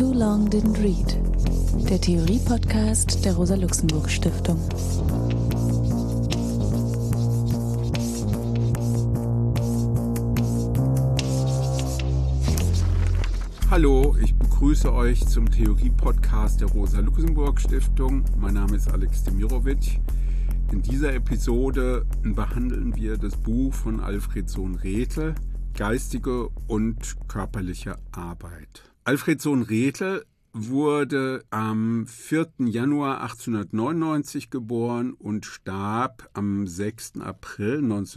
Too Long Didn't Read, der Theorie-Podcast der Rosa-Luxemburg-Stiftung. Hallo, ich begrüße euch zum Theorie-Podcast der Rosa-Luxemburg-Stiftung. Mein Name ist Alex Demirovic. In dieser Episode behandeln wir das Buch von Alfred Sohn-Rethel, Geistige und körperliche Arbeit. Alfred Sohn-Rethel wurde am 4. Januar 1899 geboren und starb am 6. April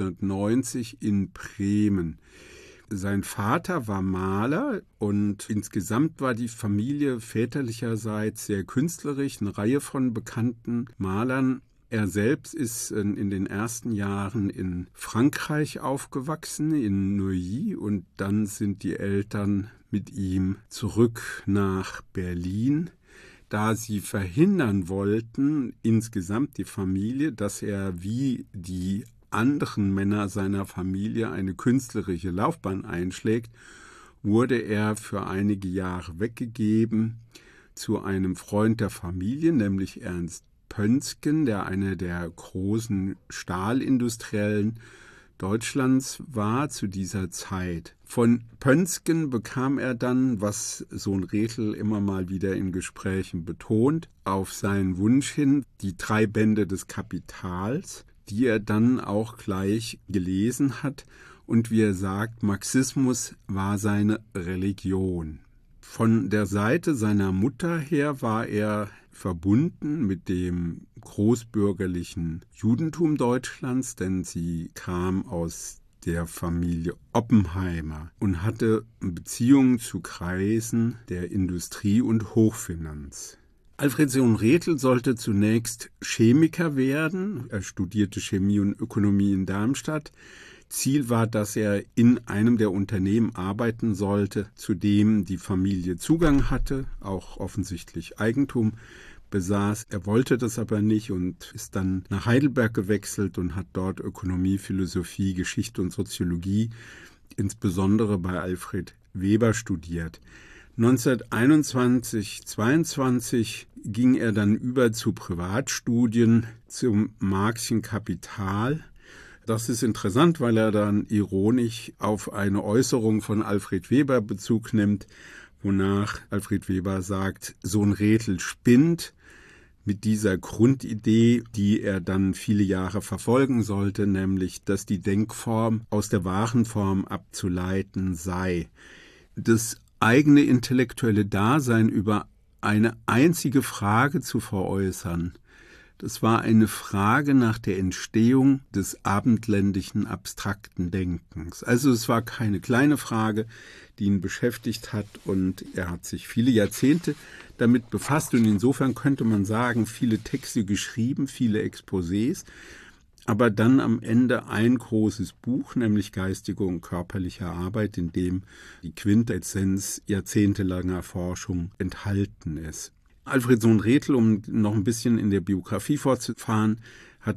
1990 in Bremen. Sein Vater war Maler und insgesamt war die Familie väterlicherseits sehr künstlerisch, eine Reihe von bekannten Malern. Er selbst ist in den ersten Jahren in Frankreich aufgewachsen, in Neuilly, und dann sind die Eltern mit ihm zurück nach Berlin, da sie verhindern wollten, insgesamt die Familie, dass er wie die anderen Männer seiner Familie eine künstlerische Laufbahn einschlägt, wurde er für einige Jahre weggegeben zu einem Freund der Familie, nämlich Ernst Pönsken, der einer der großen Stahlindustriellen Deutschlands war zu dieser Zeit. Von Pönsken bekam er dann, was Sohn-Rethel immer mal wieder in Gesprächen betont, auf seinen Wunsch hin die 3 Bände des Kapitals, die er dann auch gleich gelesen hat. Und wie er sagt, Marxismus war seine Religion. Von der Seite seiner Mutter her war er verbunden mit dem großbürgerlichen Judentum Deutschlands, denn sie kam aus der Familie Oppenheimer und hatte Beziehungen zu Kreisen der Industrie und Hochfinanz. Alfred Sohn-Rethel sollte zunächst Chemiker werden. Er studierte Chemie und Ökonomie in Darmstadt. Ziel war, dass er in einem der Unternehmen arbeiten sollte, zu dem die Familie Zugang hatte, auch offensichtlich Eigentum besaß. Er wollte das aber nicht und ist dann nach Heidelberg gewechselt und hat dort Ökonomie, Philosophie, Geschichte und Soziologie, insbesondere bei Alfred Weber, studiert. 1921/22 ging er dann über zu Privatstudien zum Marxischen Kapital. Das ist interessant, weil er dann ironisch auf eine Äußerung von Alfred Weber Bezug nimmt, wonach Alfred Weber sagt, Sohn-Rethel spinnt mit dieser Grundidee, die er dann viele Jahre verfolgen sollte, nämlich, dass die Denkform aus der wahren Form abzuleiten sei. Das eigene intellektuelle Dasein über eine einzige Frage zu veräußern, das war eine Frage nach der Entstehung des abendländischen abstrakten Denkens. Also es war keine kleine Frage, die ihn beschäftigt hat, und er hat sich viele Jahrzehnte damit befasst und insofern könnte man sagen, viele Texte geschrieben, viele Exposés, aber dann am Ende ein großes Buch, nämlich Geistige und körperliche Arbeit, in dem die Quintessenz jahrzehntelanger Forschung enthalten ist. Alfred Sohn-Rethel, um noch ein bisschen in der Biografie fortzufahren, hat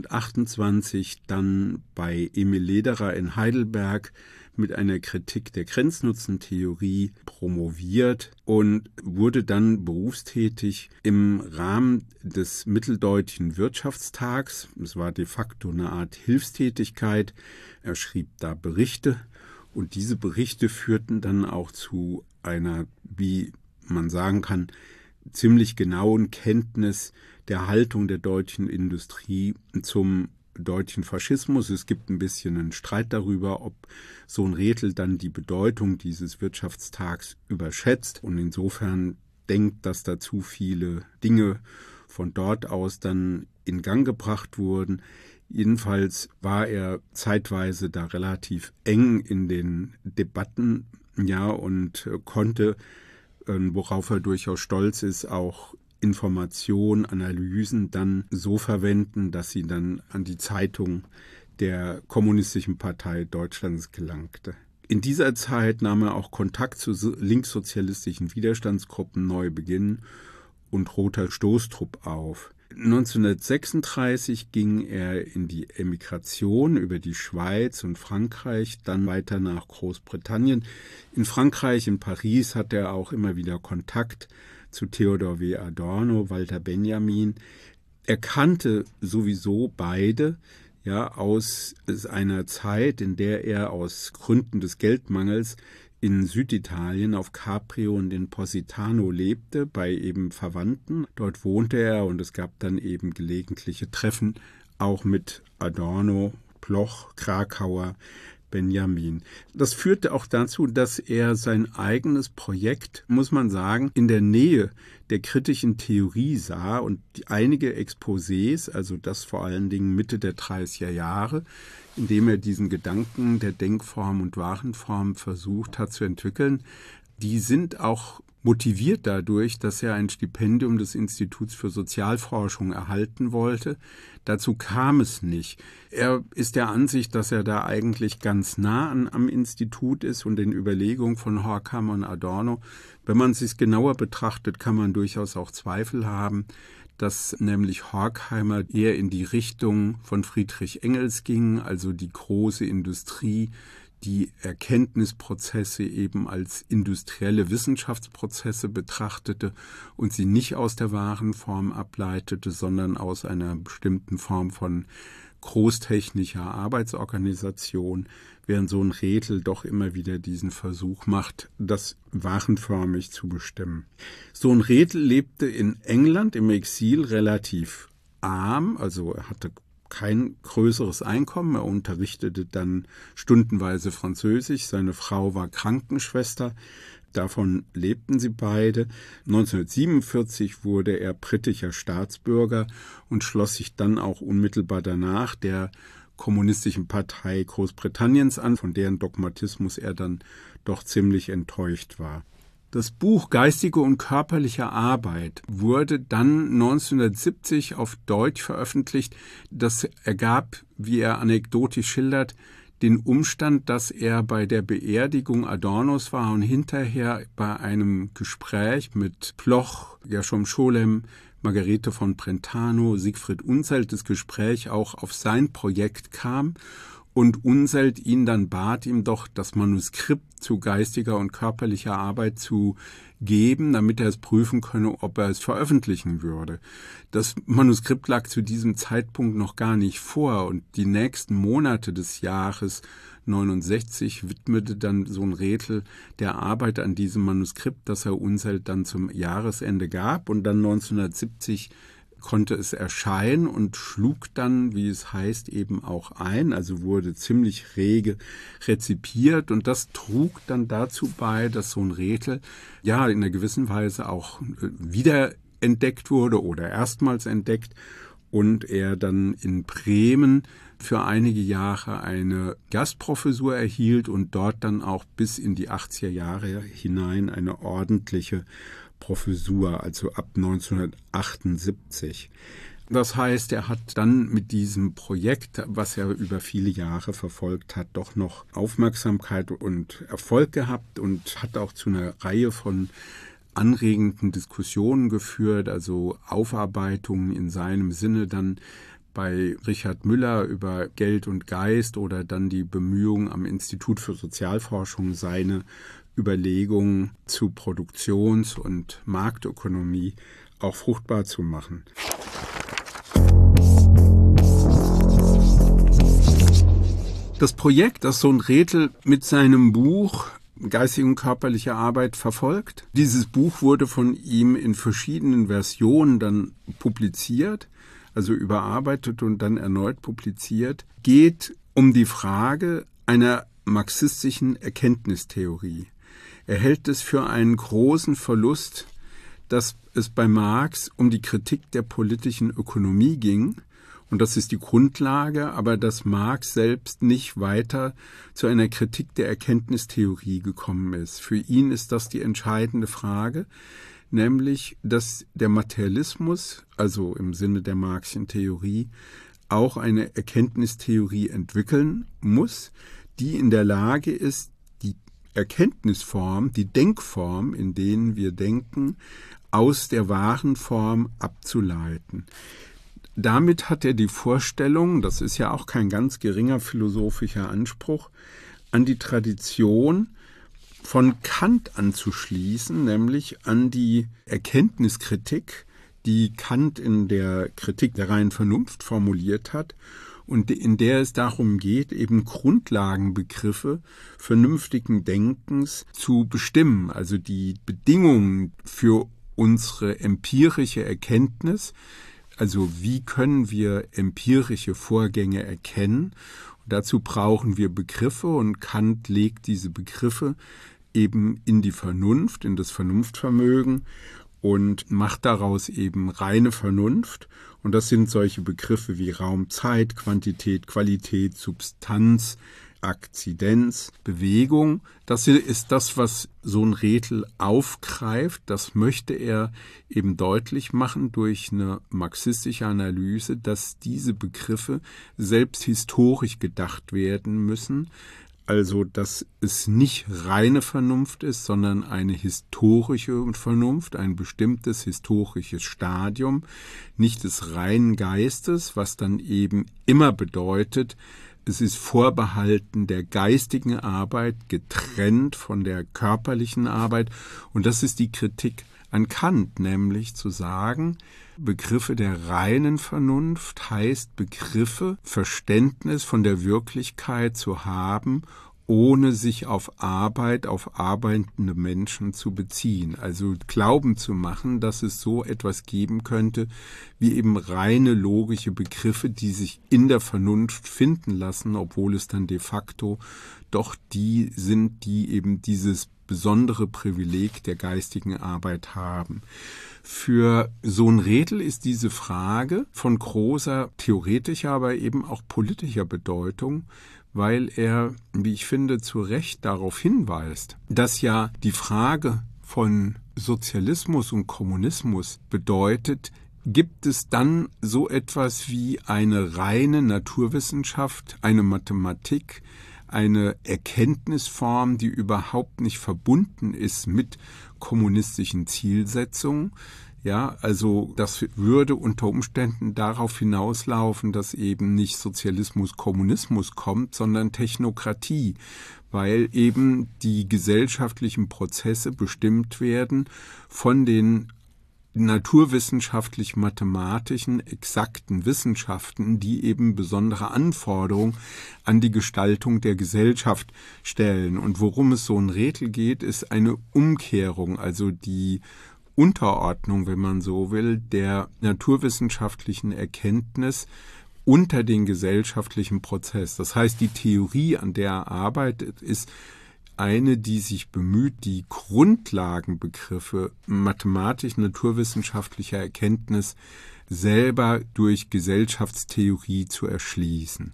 1928 dann bei Emil Lederer in Heidelberg mit einer Kritik der Grenznutzentheorie promoviert und wurde dann berufstätig im Rahmen des Mitteldeutschen Wirtschaftstags. Es war de facto eine Art Hilfstätigkeit. Er schrieb da Berichte und diese Berichte führten dann auch zu einer, wie man sagen kann, ziemlich genauen Kenntnis der Haltung der deutschen Industrie zum deutschen Faschismus. Es gibt ein bisschen einen Streit darüber, ob Sohn-Rethel dann die Bedeutung dieses Wirtschaftstags überschätzt und insofern denkt, dass da zu viele Dinge von dort aus dann in Gang gebracht wurden. Jedenfalls war er zeitweise da relativ eng in den Debatten, ja, und konnte, worauf er durchaus stolz ist, auch Informationen, Analysen dann so verwenden, dass sie dann an die Zeitung der Kommunistischen Partei Deutschlands gelangte. In dieser Zeit nahm er auch Kontakt zu linkssozialistischen Widerstandsgruppen Neubeginn und Roter Stoßtrupp auf. 1936 ging er in die Emigration über die Schweiz und Frankreich, dann weiter nach Großbritannien. In Frankreich, in Paris, hat er auch immer wieder Kontakt zu Theodor W. Adorno, Walter Benjamin. Er kannte sowieso beide, ja, aus einer Zeit, in der er aus Gründen des Geldmangels in Süditalien auf Capri und in Positano lebte, bei eben Verwandten. Dort wohnte er und es gab dann eben gelegentliche Treffen, auch mit Adorno, Bloch, Krakauer, Benjamin. Das führte auch dazu, dass er sein eigenes Projekt, muss man sagen, in der Nähe der kritischen Theorie sah und einige Exposés, also das vor allen Dingen Mitte der 30er Jahre, indem er diesen Gedanken der Denkform und Warenform versucht hat zu entwickeln, die sind auch motiviert dadurch, dass er ein Stipendium des Instituts für Sozialforschung erhalten wollte. Dazu kam es nicht. Er ist der Ansicht, dass er da eigentlich ganz nah am Institut ist und den Überlegungen von Horkheimer und Adorno. Wenn man es sich genauer betrachtet, kann man durchaus auch Zweifel haben, dass nämlich Horkheimer eher in die Richtung von Friedrich Engels ging, also die große Industrie, die Erkenntnisprozesse eben als industrielle Wissenschaftsprozesse betrachtete und sie nicht aus der Warenform ableitete, sondern aus einer bestimmten Form von großtechnischer Arbeitsorganisation, während so ein Redl doch immer wieder diesen Versuch macht, das warenförmig zu bestimmen. So ein Redl lebte in England im Exil relativ arm, also er hatte kein größeres Einkommen. Er unterrichtete dann stundenweise Französisch. Seine Frau war Krankenschwester. Davon lebten sie beide. 1947 wurde er britischer Staatsbürger und schloss sich dann auch unmittelbar danach der Kommunistischen Partei Großbritanniens an, von deren Dogmatismus er dann doch ziemlich enttäuscht war. Das Buch Geistige und körperliche Arbeit wurde dann 1970 auf Deutsch veröffentlicht. Das ergab, wie er anekdotisch schildert, den Umstand, dass er bei der Beerdigung Adornos war und hinterher bei einem Gespräch mit Bloch, Gershom Scholem, Margarete von Brentano, Siegfried Unseld, das Gespräch auch auf sein Projekt kam und Unseld ihn dann bat, ihm doch das Manuskript zu geistiger und körperlicher Arbeit zu geben, damit er es prüfen könne, ob er es veröffentlichen würde. Das Manuskript lag zu diesem Zeitpunkt noch gar nicht vor und die nächsten Monate des Jahres 69 widmete dann so ein Redl der Arbeit an diesem Manuskript, das er Unseld dann zum Jahresende gab und dann 1970 konnte es erscheinen und schlug dann, wie es heißt, eben auch ein, also wurde ziemlich rege rezipiert und das trug dann dazu bei, dass so ein Redl ja in einer gewissen Weise auch wiederentdeckt wurde oder erstmals entdeckt und er dann in Bremen für einige Jahre eine Gastprofessur erhielt und dort dann auch bis in die 80er Jahre hinein eine ordentliche Professur, also ab 1978. Das heißt, er hat dann mit diesem Projekt, was er über viele Jahre verfolgt hat, doch noch Aufmerksamkeit und Erfolg gehabt und hat auch zu einer Reihe von anregenden Diskussionen geführt, also Aufarbeitungen in seinem Sinne dann bei Richard Müller über Geld und Geist oder dann die Bemühungen am Institut für Sozialforschung, seine Überlegungen zu Produktions- und Marktökonomie auch fruchtbar zu machen. Das Projekt, das so ein Redl mit seinem Buch Geistige und körperliche Arbeit verfolgt, dieses Buch wurde von ihm in verschiedenen Versionen dann publiziert, also überarbeitet und dann erneut publiziert, geht um die Frage einer marxistischen Erkenntnistheorie. Er hält es für einen großen Verlust, dass es bei Marx um die Kritik der politischen Ökonomie ging, und das ist die Grundlage, aber dass Marx selbst nicht weiter zu einer Kritik der Erkenntnistheorie gekommen ist. Für ihn ist das die entscheidende Frage, nämlich, dass der Materialismus, also im Sinne der Marxischen Theorie, auch eine Erkenntnistheorie entwickeln muss, die in der Lage ist, die Erkenntnisform, die Denkform, in denen wir denken, aus der wahren Form abzuleiten. damit hat er die Vorstellung, das ist ja auch kein ganz geringer philosophischer Anspruch, an die Tradition von Kant anzuschließen, nämlich an die Erkenntniskritik, die Kant in der Kritik der reinen Vernunft formuliert hat und in der es darum geht, eben Grundlagenbegriffe vernünftigen Denkens zu bestimmen, also die Bedingungen für unsere empirische Erkenntnis, also wie können wir empirische Vorgänge erkennen. Und dazu brauchen wir Begriffe und Kant legt diese Begriffe eben in die Vernunft, in das Vernunftvermögen und macht daraus eben reine Vernunft. Und das sind solche Begriffe wie Raum, Zeit, Quantität, Qualität, Substanz, Akzidenz, Bewegung. Das ist das, was Sohn-Rethel aufgreift. Das möchte er eben deutlich machen durch eine marxistische Analyse, dass diese Begriffe selbst historisch gedacht werden müssen. Also, dass es nicht reine Vernunft ist, sondern eine historische Vernunft, ein bestimmtes historisches Stadium, nicht des reinen Geistes, was dann eben immer bedeutet, es ist vorbehalten der geistigen Arbeit, getrennt von der körperlichen Arbeit. Und das ist die Kritik an Kant, nämlich zu sagen, Begriffe der reinen Vernunft heißt Begriffe, Verständnis von der Wirklichkeit zu haben, ohne sich auf Arbeit, auf arbeitende Menschen zu beziehen. Also Glauben zu machen, dass es so etwas geben könnte, wie eben reine logische Begriffe, die sich in der Vernunft finden lassen, obwohl es dann de facto doch die sind, die eben dieses besondere Privileg der geistigen Arbeit haben. Für Sohn-Rethel ist diese Frage von großer theoretischer, aber eben auch politischer Bedeutung, weil er, wie ich finde, zu Recht darauf hinweist, dass ja die Frage von Sozialismus und Kommunismus bedeutet, gibt es dann so etwas wie eine reine Naturwissenschaft, eine Mathematik, eine Erkenntnisform, die überhaupt nicht verbunden ist mit kommunistischen Zielsetzungen. Ja, also das würde unter Umständen darauf hinauslaufen, dass eben nicht Sozialismus, Kommunismus kommt, sondern Technokratie, weil eben die gesellschaftlichen Prozesse bestimmt werden von den naturwissenschaftlich-mathematischen, exakten Wissenschaften, die eben besondere Anforderungen an die Gestaltung der Gesellschaft stellen. Und worum es Sohn-Rethel geht, ist eine Umkehrung, also die Unterordnung, wenn man so will, der naturwissenschaftlichen Erkenntnis unter den gesellschaftlichen Prozess. Das heißt, die Theorie, an der er arbeitet, ist eine, die sich bemüht, die Grundlagenbegriffe mathematisch-naturwissenschaftlicher Erkenntnis selber durch Gesellschaftstheorie zu erschließen.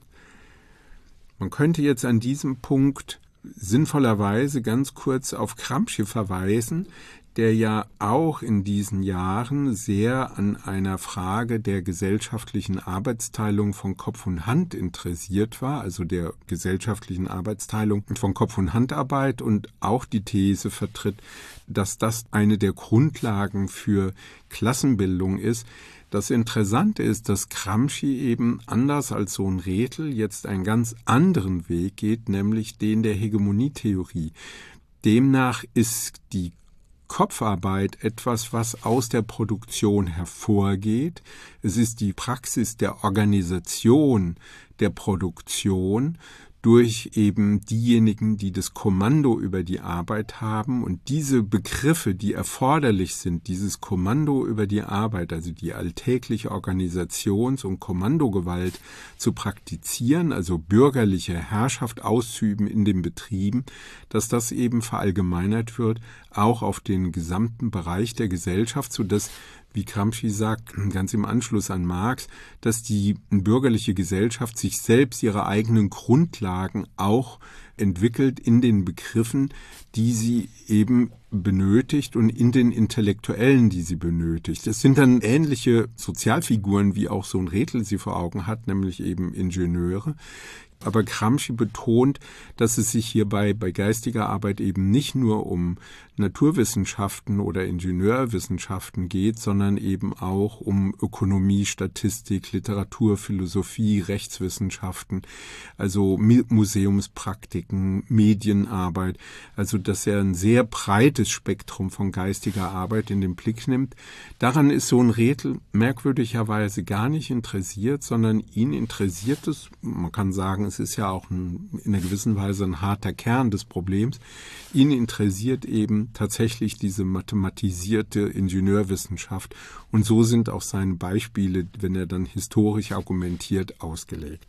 Man könnte jetzt an diesem Punkt sinnvollerweise ganz kurz auf Gramsci verweisen, der ja auch in diesen Jahren sehr an einer Frage der gesellschaftlichen Arbeitsteilung von Kopf- und Hand interessiert war, also der gesellschaftlichen Arbeitsteilung von Kopf- und Handarbeit und auch die These vertritt, dass das eine der Grundlagen für Klassenbildung ist. Das Interessante ist, dass Gramsci eben anders als Sohn-Rethel jetzt einen ganz anderen Weg geht, nämlich den der Hegemonietheorie. Demnach ist die Kopfarbeit etwas, was aus der Produktion hervorgeht. Es ist die Praxis der Organisation der Produktion durch eben diejenigen, die das Kommando über die Arbeit haben. Und diese Begriffe, die erforderlich sind, dieses Kommando über die Arbeit, also die alltägliche Organisations- und Kommandogewalt zu praktizieren, also bürgerliche Herrschaft auszuüben in den Betrieben, dass das eben verallgemeinert wird, auch auf den gesamten Bereich der Gesellschaft, sodass, wie Gramsci sagt, ganz im Anschluss an Marx, dass die bürgerliche Gesellschaft sich selbst ihre eigenen Grundlagen auch entwickelt in den Begriffen, die sie eben benötigt und in den Intellektuellen, die sie benötigt. Es sind dann ähnliche Sozialfiguren, wie auch Sohn-Rethel sie vor Augen hat, nämlich eben Ingenieure, Aber Gramsci betont, dass es sich hierbei bei geistiger Arbeit eben nicht nur um Naturwissenschaften oder Ingenieurwissenschaften geht, sondern eben auch um Ökonomie, Statistik, Literatur, Philosophie, Rechtswissenschaften, also Museumspraktiken, Medienarbeit, also dass er ein sehr breites Spektrum von geistiger Arbeit in den Blick nimmt. Daran ist Sohn Rethel merkwürdigerweise gar nicht interessiert, sondern ihn interessiert es, man kann sagen, es ist ja auch in einer gewissen Weise ein harter Kern des Problems, ihn interessiert eben tatsächlich diese mathematisierte Ingenieurwissenschaft und so sind auch seine Beispiele, wenn er dann historisch argumentiert, ausgelegt.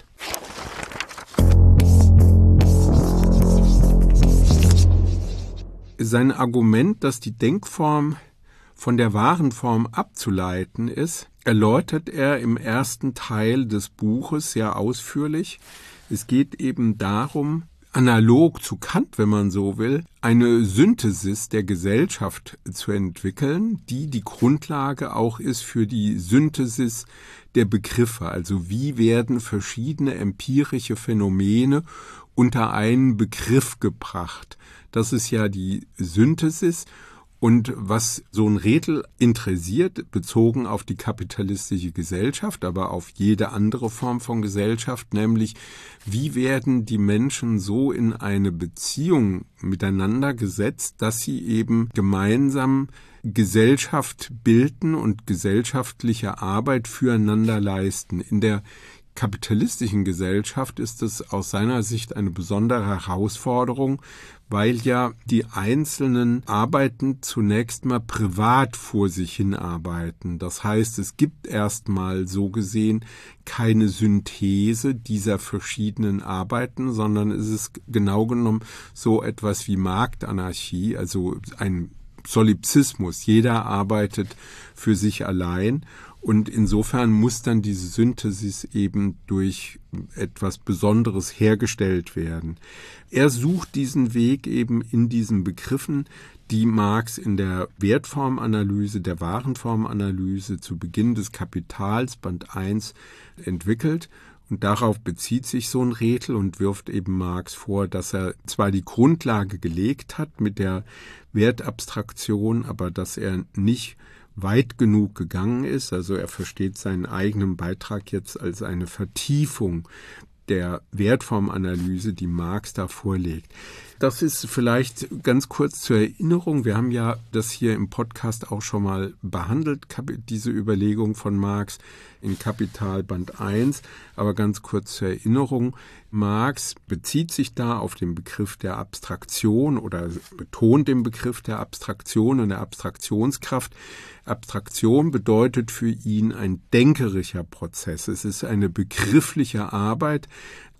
Sein Argument, dass die Denkform von der wahren Form abzuleiten ist, erläutert er im ersten Teil des Buches sehr ausführlich. Es geht eben darum, analog zu Kant, wenn man so will, eine Synthesis der Gesellschaft zu entwickeln, die die Grundlage auch ist für die Synthesis der Begriffe. Also wie werden verschiedene empirische Phänomene unter einen Begriff gebracht. Das ist ja die Synthesis. Und was Sohn Rethel interessiert, bezogen auf die kapitalistische Gesellschaft, aber auf jede andere Form von Gesellschaft, nämlich wie werden die Menschen so in eine Beziehung miteinander gesetzt, dass sie eben gemeinsam Gesellschaft bilden und gesellschaftliche Arbeit füreinander leisten. In der kapitalistischen Gesellschaft ist es aus seiner Sicht eine besondere Herausforderung, weil ja die einzelnen Arbeiten zunächst mal privat vor sich hin arbeiten. Das heißt, es gibt erstmal so gesehen keine Synthese dieser verschiedenen Arbeiten, sondern es ist genau genommen so etwas wie Marktanarchie, also ein Solipsismus. Jeder arbeitet für sich allein. Und insofern muss dann diese Synthesis eben durch etwas Besonderes hergestellt werden. Er sucht diesen Weg eben in diesen Begriffen, die Marx in der Wertformanalyse, der Warenformanalyse zu Beginn des Kapitals, Band 1, entwickelt. Und darauf bezieht sich Sohn Rethel und wirft eben Marx vor, dass er zwar die Grundlage gelegt hat mit der Wertabstraktion, aber dass er nicht weit genug gegangen ist. Also er versteht seinen eigenen Beitrag jetzt als eine Vertiefung der Wertformanalyse, die Marx da vorlegt. Das ist vielleicht ganz kurz zur Erinnerung. Wir haben ja das hier im Podcast auch schon mal behandelt, diese Überlegung von Marx in Kapital Band 1. Aber ganz kurz zur Erinnerung. Marx bezieht sich da auf den Begriff der Abstraktion oder betont den Begriff der Abstraktion und der Abstraktionskraft. Abstraktion bedeutet für ihn ein denkerischer Prozess. Es ist eine begriffliche Arbeit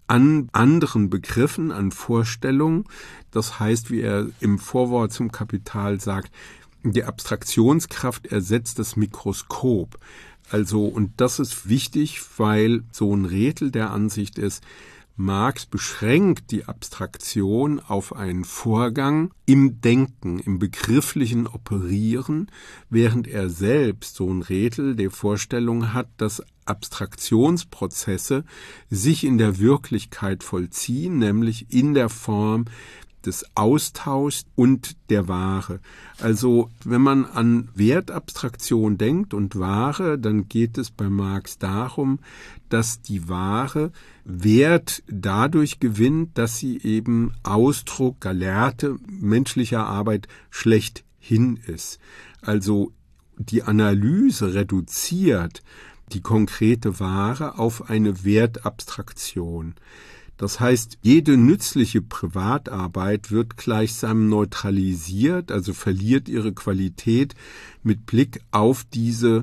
an anderen Begriffen, an Vorstellungen. Das heißt, wie er im Vorwort zum Kapital sagt, die Abstraktionskraft ersetzt das Mikroskop. Also, und das ist wichtig, weil Sohn Rethel der Ansicht ist, Marx beschränkt die Abstraktion auf einen Vorgang im Denken, im begrifflichen Operieren, während er selbst, Sohn Rethel, die Vorstellung hat, dass Abstraktionsprozesse sich in der Wirklichkeit vollziehen, nämlich in der Form des Austauschs und der Ware. Also wenn man an Wertabstraktion denkt und Ware, dann geht es bei Marx darum, dass die Ware Wert dadurch gewinnt, dass sie eben Ausdruck gelehrte menschlicher Arbeit schlechthin ist. Also die Analyse reduziert die konkrete Ware auf eine Wertabstraktion. Das heißt, jede nützliche Privatarbeit wird gleichsam neutralisiert, also verliert ihre Qualität mit Blick auf diese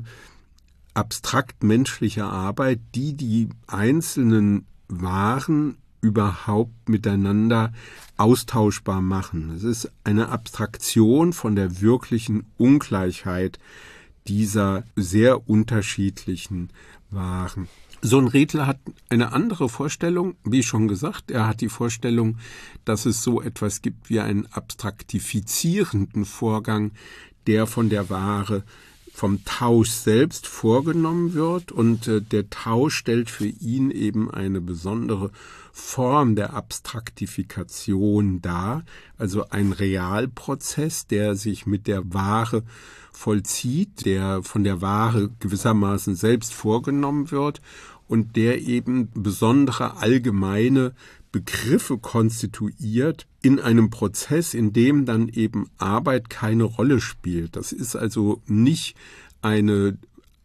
abstrakt menschliche Arbeit, die die einzelnen Waren überhaupt miteinander austauschbar machen. Es ist eine Abstraktion von der wirklichen Ungleichheit dieser sehr unterschiedlichen Waren. Sohn Rethel hat eine andere Vorstellung, wie schon gesagt. Er hat die Vorstellung, dass es so etwas gibt wie einen abstraktifizierenden Vorgang, der von der Ware vom Tausch selbst vorgenommen wird und der Tausch stellt für ihn eben eine besondere Form der Abstraktifikation dar, also ein Realprozess, der sich mit der Ware vollzieht, der von der Ware gewissermaßen selbst vorgenommen wird und der eben besondere allgemeine Begriffe konstituiert in einem Prozess, in dem dann eben Arbeit keine Rolle spielt. Das ist also nicht eine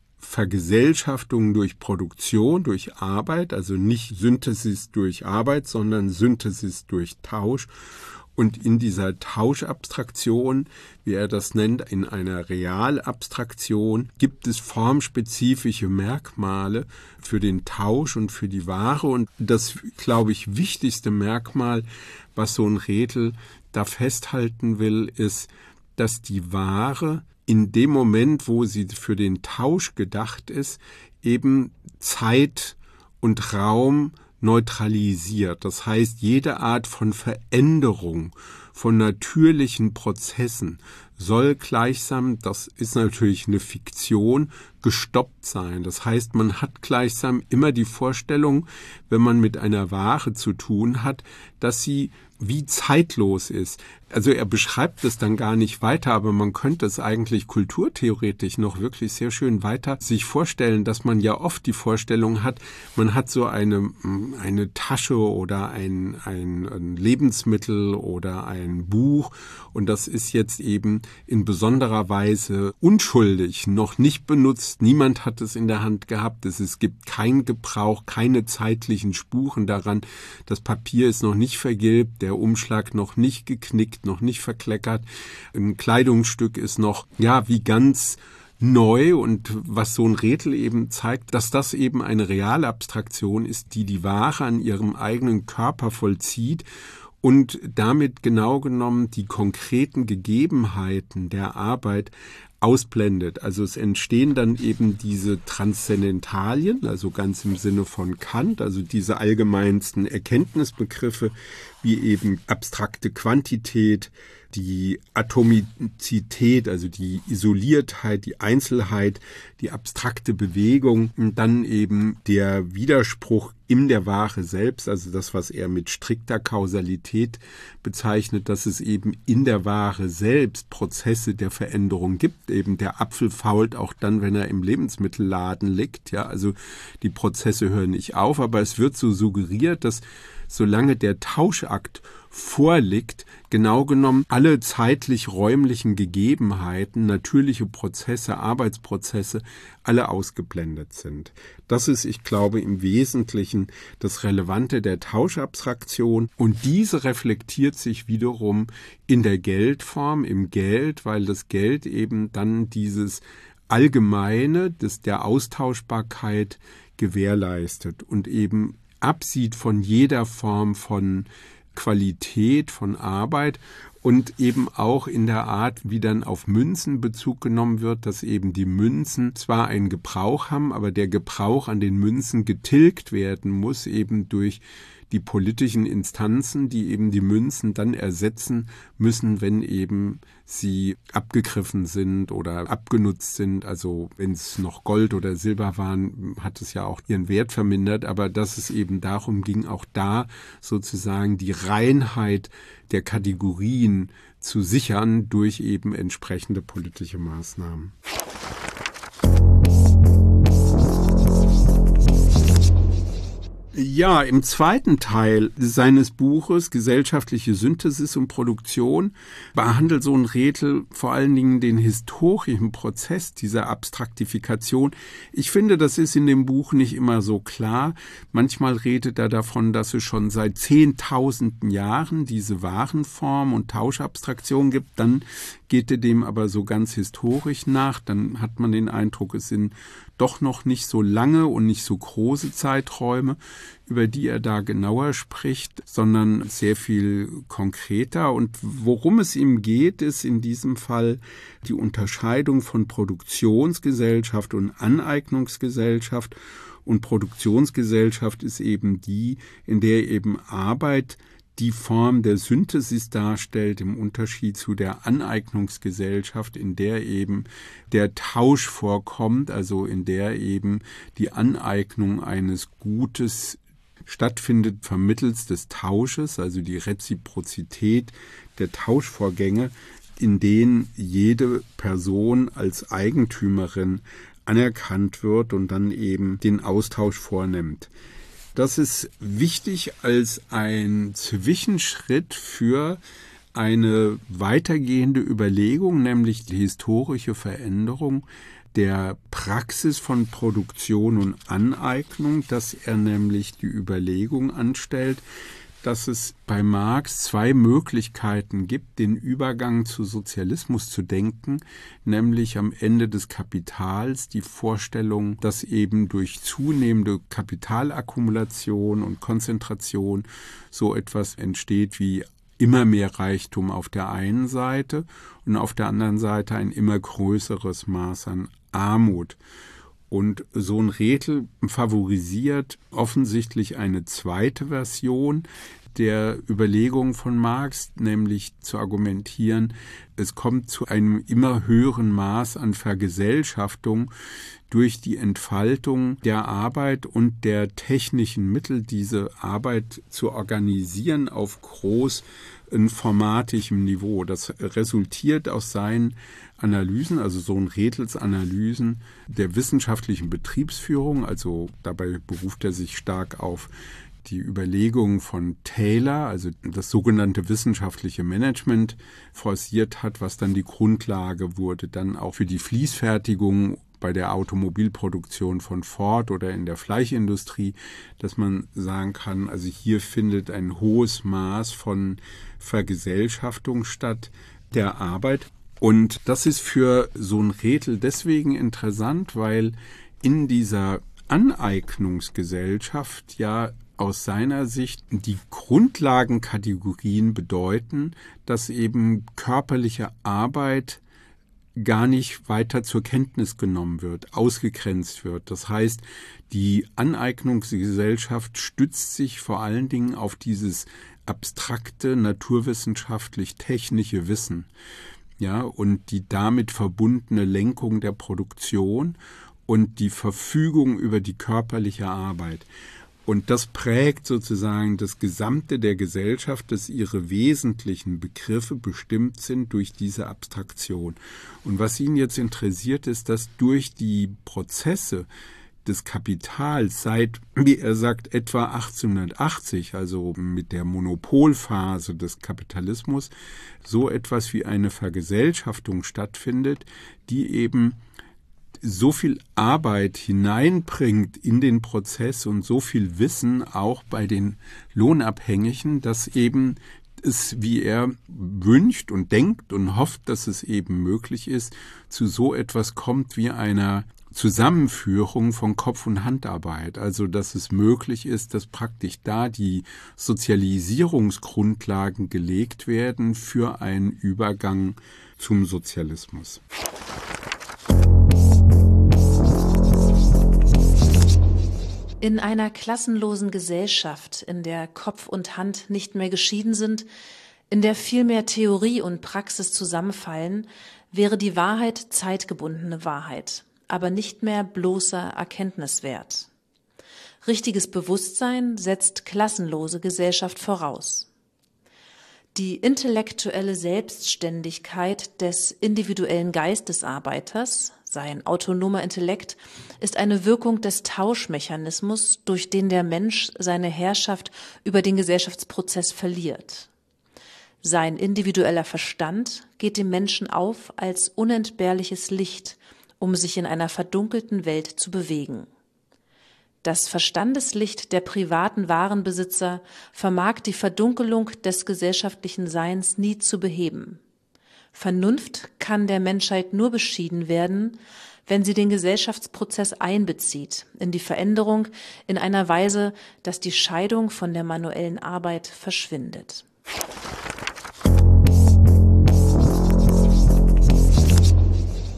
Vergesellschaftung durch Produktion, durch Arbeit, also nicht Synthesis durch Arbeit, sondern Synthesis durch Tausch. Und in dieser Tauschabstraktion, wie er das nennt, in einer Realabstraktion, gibt es formspezifische Merkmale für den Tausch und für die Ware. Und das, glaube ich, wichtigste Merkmal, was so ein Redl da festhalten will, ist, dass die Ware in dem Moment, wo sie für den Tausch gedacht ist, eben Zeit und Raum neutralisiert. Das heißt, jede Art von Veränderung, von natürlichen Prozessen soll gleichsam, das ist natürlich eine Fiktion, gestoppt sein. Das heißt, man hat gleichsam immer die Vorstellung, wenn man mit einer Ware zu tun hat, dass sie wie zeitlos ist. Also er beschreibt es dann gar nicht weiter, aber man könnte es eigentlich kulturtheoretisch noch wirklich sehr schön weiter sich vorstellen, dass man ja oft die Vorstellung hat, man hat so eine Tasche oder ein Lebensmittel oder ein Buch und das ist jetzt eben in besonderer Weise unschuldig, noch nicht benutzt, niemand hat es in der Hand gehabt, es gibt keinen Gebrauch, keine zeitlichen Spuren daran, das Papier ist noch nicht vergilbt, der Umschlag noch nicht geknickt, noch nicht verkleckert, ein Kleidungsstück ist noch, wie ganz neu und was so ein Redl eben zeigt, dass das eben eine reale Abstraktion ist, die die Ware an ihrem eigenen Körper vollzieht und damit genau genommen die konkreten Gegebenheiten der Arbeit ausblendet. Also es entstehen dann eben diese Transzendentalien, also ganz im Sinne von Kant, also diese allgemeinsten Erkenntnisbegriffe wie eben abstrakte Quantität, die Atomizität, also die Isoliertheit, die Einzelheit, die abstrakte Bewegung und dann eben der Widerspruch in der Ware selbst, also das, was er mit strikter Kausalität bezeichnet, dass es eben in der Ware selbst Prozesse der Veränderung gibt. Eben der Apfel fault auch dann, wenn er im Lebensmittelladen liegt. Ja, also die Prozesse hören nicht auf, aber es wird so suggeriert, dass solange der Tauschakt vorliegt, genau genommen alle zeitlich-räumlichen Gegebenheiten, natürliche Prozesse, Arbeitsprozesse, alle ausgeblendet sind. Das ist, ich glaube, im Wesentlichen das Relevante der Tauschabstraktion und diese reflektiert sich wiederum in der Geldform, im Geld, weil das Geld eben dann dieses Allgemeine der Austauschbarkeit gewährleistet und eben absieht von jeder Form von Qualität, von Arbeit und eben auch in der Art, wie dann auf Münzen Bezug genommen wird, dass eben die Münzen zwar einen Gebrauch haben, aber der Gebrauch an den Münzen getilgt werden muss, eben durch die politischen Instanzen, die eben die Münzen dann ersetzen müssen, wenn eben sie abgegriffen sind oder abgenutzt sind. Also wenn es noch Gold oder Silber waren, hat es ja auch ihren Wert vermindert. Aber dass es eben darum ging, auch da sozusagen die Reinheit der Kategorien zu sichern durch eben entsprechende politische Maßnahmen. Ja, im zweiten Teil seines Buches Gesellschaftliche Synthesis und Produktion behandelt so ein Redl vor allen Dingen den historischen Prozess dieser Abstraktifikation. Ich finde, das ist in dem Buch nicht immer so klar. Manchmal redet er davon, dass es schon seit 10.000 Jahren diese Warenform und Tauschabstraktion gibt. Dann geht er dem aber so ganz historisch nach. Dann hat man den Eindruck, es sind doch noch nicht so lange und nicht so große Zeiträume, über die er da genauer spricht, sondern sehr viel konkreter. Und worum es ihm geht, ist in diesem Fall die Unterscheidung von Produktionsgesellschaft und Aneignungsgesellschaft. Und Produktionsgesellschaft ist eben die, in der eben Arbeit die Form der Synthesis darstellt, im Unterschied zu der Aneignungsgesellschaft, in der eben der Tausch vorkommt, also in der eben die Aneignung eines Gutes stattfindet vermittels des Tausches, also die Reziprozität der Tauschvorgänge, in denen jede Person als Eigentümerin anerkannt wird und dann eben den Austausch vornimmt. Das ist wichtig als ein Zwischenschritt für eine weitergehende Überlegung, nämlich die historische Veränderung der Praxis von Produktion und Aneignung, dass er nämlich die Überlegung anstellt, dass es bei Marx zwei Möglichkeiten gibt, den Übergang zu Sozialismus zu denken, nämlich am Ende des Kapitals die Vorstellung, dass eben durch zunehmende Kapitalakkumulation und Konzentration so etwas entsteht wie immer mehr Reichtum auf der einen Seite und auf der anderen Seite ein immer größeres Maß an Armut. Und Sohn-Rethel favorisiert offensichtlich eine zweite Version der Überlegung von Marx, nämlich zu argumentieren, es kommt zu einem immer höheren Maß an Vergesellschaftung durch die Entfaltung der Arbeit und der technischen Mittel, diese Arbeit zu organisieren auf großformatigem Niveau. Das resultiert aus seinen Analysen, also Sohn-Rethels Analysen der wissenschaftlichen Betriebsführung, also dabei beruft er sich stark auf die Überlegungen von Taylor, also das sogenannte wissenschaftliche Management, forciert hat, was dann die Grundlage wurde, dann auch für die Fließfertigung bei der Automobilproduktion von Ford oder in der Fleischindustrie, dass man sagen kann, also hier findet ein hohes Maß von Vergesellschaftung statt der Arbeit. Und das ist für Sohn-Rethel deswegen interessant, weil in dieser Aneignungsgesellschaft ja aus seiner Sicht die Grundlagenkategorien bedeuten, dass eben körperliche Arbeit gar nicht weiter zur Kenntnis genommen wird, ausgegrenzt wird. Das heißt, die Aneignungsgesellschaft stützt sich vor allen Dingen auf dieses abstrakte, naturwissenschaftlich-technische Wissen. Ja, und die damit verbundene Lenkung der Produktion und die Verfügung über die körperliche Arbeit. Und das prägt sozusagen das Gesamte der Gesellschaft, dass ihre wesentlichen Begriffe bestimmt sind durch diese Abstraktion. Und was ihn jetzt interessiert, ist, dass durch die Prozesse des Kapitals seit, wie er sagt, etwa 1880, also mit der Monopolphase des Kapitalismus, so etwas wie eine Vergesellschaftung stattfindet, die eben so viel Arbeit hineinbringt in den Prozess und so viel Wissen auch bei den Lohnabhängigen, dass eben es, wie er wünscht und denkt und hofft, dass es eben möglich ist, zu so etwas kommt wie einer Zusammenführung von Kopf- und Handarbeit. Also, dass es möglich ist, dass praktisch da die Sozialisierungsgrundlagen gelegt werden für einen Übergang zum Sozialismus. In einer klassenlosen Gesellschaft, in der Kopf und Hand nicht mehr geschieden sind, in der vielmehr Theorie und Praxis zusammenfallen, wäre die Wahrheit zeitgebundene Wahrheit, aber nicht mehr bloßer Erkenntniswert. Richtiges Bewusstsein setzt klassenlose Gesellschaft voraus. Die intellektuelle Selbstständigkeit des individuellen Geistesarbeiters, sein autonomer Intellekt, ist eine Wirkung des Tauschmechanismus, durch den der Mensch seine Herrschaft über den Gesellschaftsprozess verliert. Sein individueller Verstand geht dem Menschen auf als unentbehrliches Licht, um sich in einer verdunkelten Welt zu bewegen. Das Verstandeslicht der privaten Warenbesitzer vermag die Verdunkelung des gesellschaftlichen Seins nie zu beheben. Vernunft kann der Menschheit nur beschieden werden, wenn sie den Gesellschaftsprozess einbezieht, in die Veränderung in einer Weise, dass die Scheidung von der manuellen Arbeit verschwindet.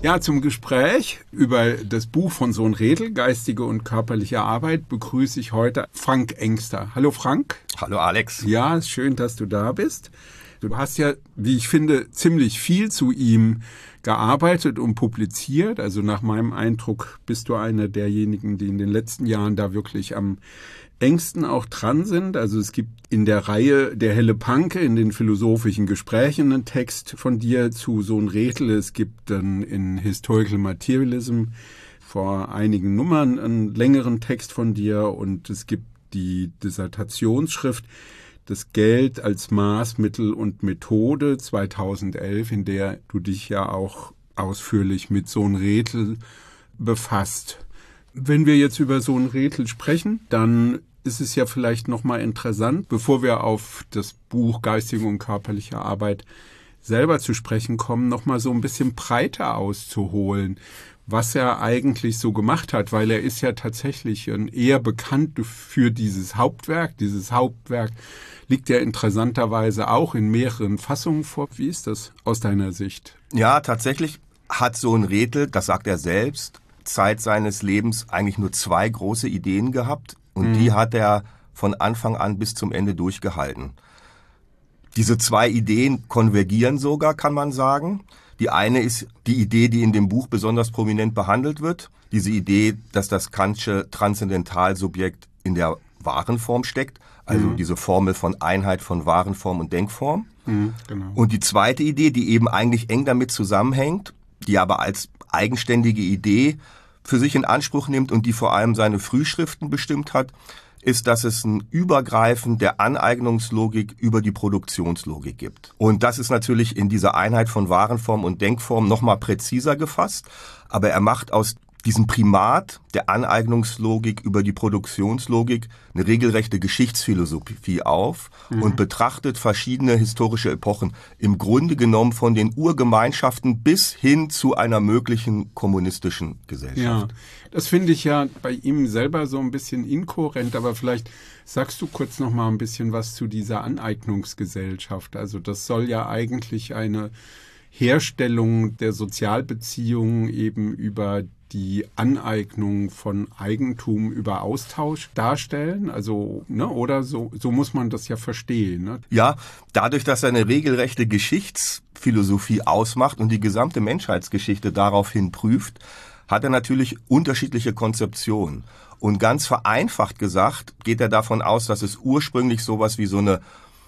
Ja, zum Gespräch über das Buch von Sohn Redl, Geistige und körperliche Arbeit, begrüße ich heute Frank Engster. Hallo Frank. Hallo Alex. Ja, ist schön, dass du da bist. Du hast ja, wie ich finde, ziemlich viel zu ihm gearbeitet und publiziert. Also nach meinem Eindruck bist du einer derjenigen, die in den letzten Jahren da wirklich am engsten auch dran sind. Also es gibt in der Reihe Der helle Panke in den philosophischen Gesprächen einen Text von dir zu Sohn Redl. Es gibt dann in Historical Materialism vor einigen Nummern einen längeren Text von dir und es gibt die Dissertationsschrift Das Geld als Maßmittel und Methode 2011, in der du dich ja auch ausführlich mit Sohn Redl befasst. Wenn wir jetzt über Sohn Redl sprechen, dann ist es ja vielleicht nochmal interessant, bevor wir auf das Buch Geistige und körperliche Arbeit selber zu sprechen kommen, nochmal so ein bisschen breiter auszuholen, was er eigentlich so gemacht hat, weil er ist ja tatsächlich eher bekannt für dieses Hauptwerk. Dieses Hauptwerk liegt ja interessanterweise auch in mehreren Fassungen vor. Wie ist das aus deiner Sicht? Ja, tatsächlich hat Sohn Redl, das sagt er selbst, Zeit seines Lebens eigentlich nur 2 große Ideen gehabt und die hat er von Anfang an bis zum Ende durchgehalten. Diese 2 Ideen konvergieren sogar, kann man sagen. Die eine ist die Idee, die in dem Buch besonders prominent behandelt wird. Diese Idee, dass das Kantsche Transzendentalsubjekt in der Warenform steckt. Also diese Formel von Einheit von Warenform und Denkform. Genau. Und die zweite Idee, die eben eigentlich eng damit zusammenhängt, die aber als eigenständige Idee für sich in Anspruch nimmt und die vor allem seine Frühschriften bestimmt hat, ist, dass es ein Übergreifen der Aneignungslogik über die Produktionslogik gibt. Und das ist natürlich in dieser Einheit von Warenform und Denkform nochmal präziser gefasst, aber er macht aus diesem Primat der Aneignungslogik über die Produktionslogik eine regelrechte Geschichtsphilosophie auf und betrachtet verschiedene historische Epochen im Grunde genommen von den Urgemeinschaften bis hin zu einer möglichen kommunistischen Gesellschaft. Ja, das finde ich ja bei ihm selber so ein bisschen inkohärent, aber vielleicht sagst du kurz noch mal ein bisschen was zu dieser Aneignungsgesellschaft. Also das soll ja eigentlich eine Herstellung der Sozialbeziehungen eben über die Aneignung von Eigentum über Austausch darstellen, also oder so muss man das ja verstehen. Ne? Ja, dadurch, dass er eine regelrechte Geschichtsphilosophie ausmacht und die gesamte Menschheitsgeschichte daraufhin prüft, hat er natürlich unterschiedliche Konzeptionen. Und ganz vereinfacht gesagt geht er davon aus, dass es ursprünglich sowas wie so eine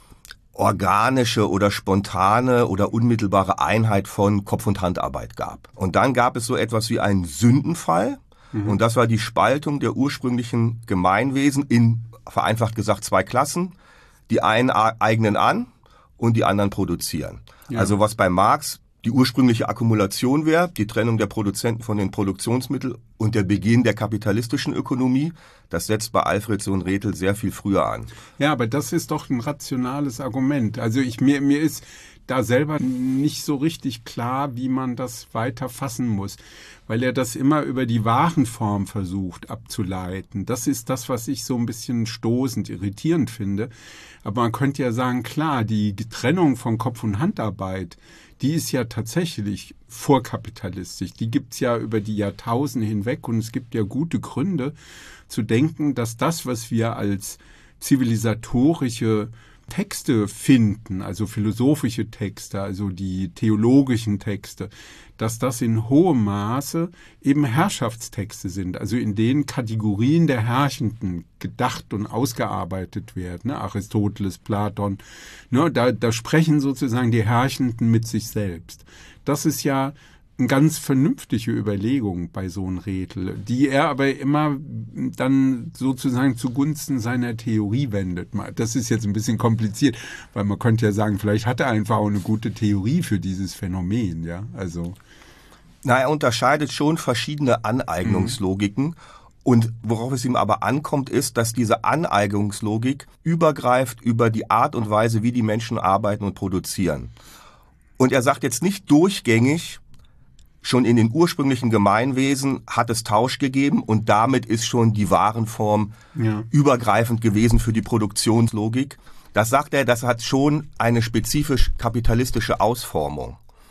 organische oder spontane oder unmittelbare Einheit von Kopf- und Handarbeit gab. Und dann gab es so etwas wie einen Sündenfall. Und das war die Spaltung der ursprünglichen Gemeinwesen in, vereinfacht gesagt, 2 Klassen. Die einen eignen an und die anderen produzieren. Ja. Also was bei Marx die ursprüngliche Akkumulation wäre, die Trennung der Produzenten von den Produktionsmitteln und der Beginn der kapitalistischen Ökonomie, das setzt bei Alfred Sohn Redl sehr viel früher an. Ja, aber das ist doch ein rationales Argument. Also mir ist da selber nicht so richtig klar, wie man das weiter fassen muss, weil er das immer über die Warenform versucht abzuleiten. Das ist das, was ich so ein bisschen stoßend, irritierend finde. Aber man könnte ja sagen, klar, die Trennung von Kopf- und Handarbeit, die ist ja tatsächlich vorkapitalistisch. Die gibt's ja über die Jahrtausende hinweg und es gibt ja gute Gründe zu denken, dass das, was wir als zivilisatorische Texte finden, also philosophische Texte, also die theologischen Texte, dass das in hohem Maße eben Herrschaftstexte sind, also in denen Kategorien der Herrschenden gedacht und ausgearbeitet werden. Ne? Aristoteles, Platon, ne? Da sprechen sozusagen die Herrschenden mit sich selbst. Das ist ja eine ganz vernünftige Überlegung bei Sohn Redl, die er aber immer dann sozusagen zugunsten seiner Theorie wendet. Das ist jetzt ein bisschen kompliziert, weil man könnte ja sagen, vielleicht hat er einfach auch eine gute Theorie für dieses Phänomen, ja, also. Na, er unterscheidet schon verschiedene Aneignungslogiken. Und worauf es ihm aber ankommt, ist, dass diese Aneignungslogik übergreift über die Art und Weise, wie die Menschen arbeiten und produzieren. Und er sagt jetzt nicht durchgängig, schon in den ursprünglichen Gemeinwesen hat es Tausch gegeben und damit ist schon die Warenform übergreifend gewesen für die Produktionslogik. Das sagt er, das hat schon eine spezifisch kapitalistische Ausformung.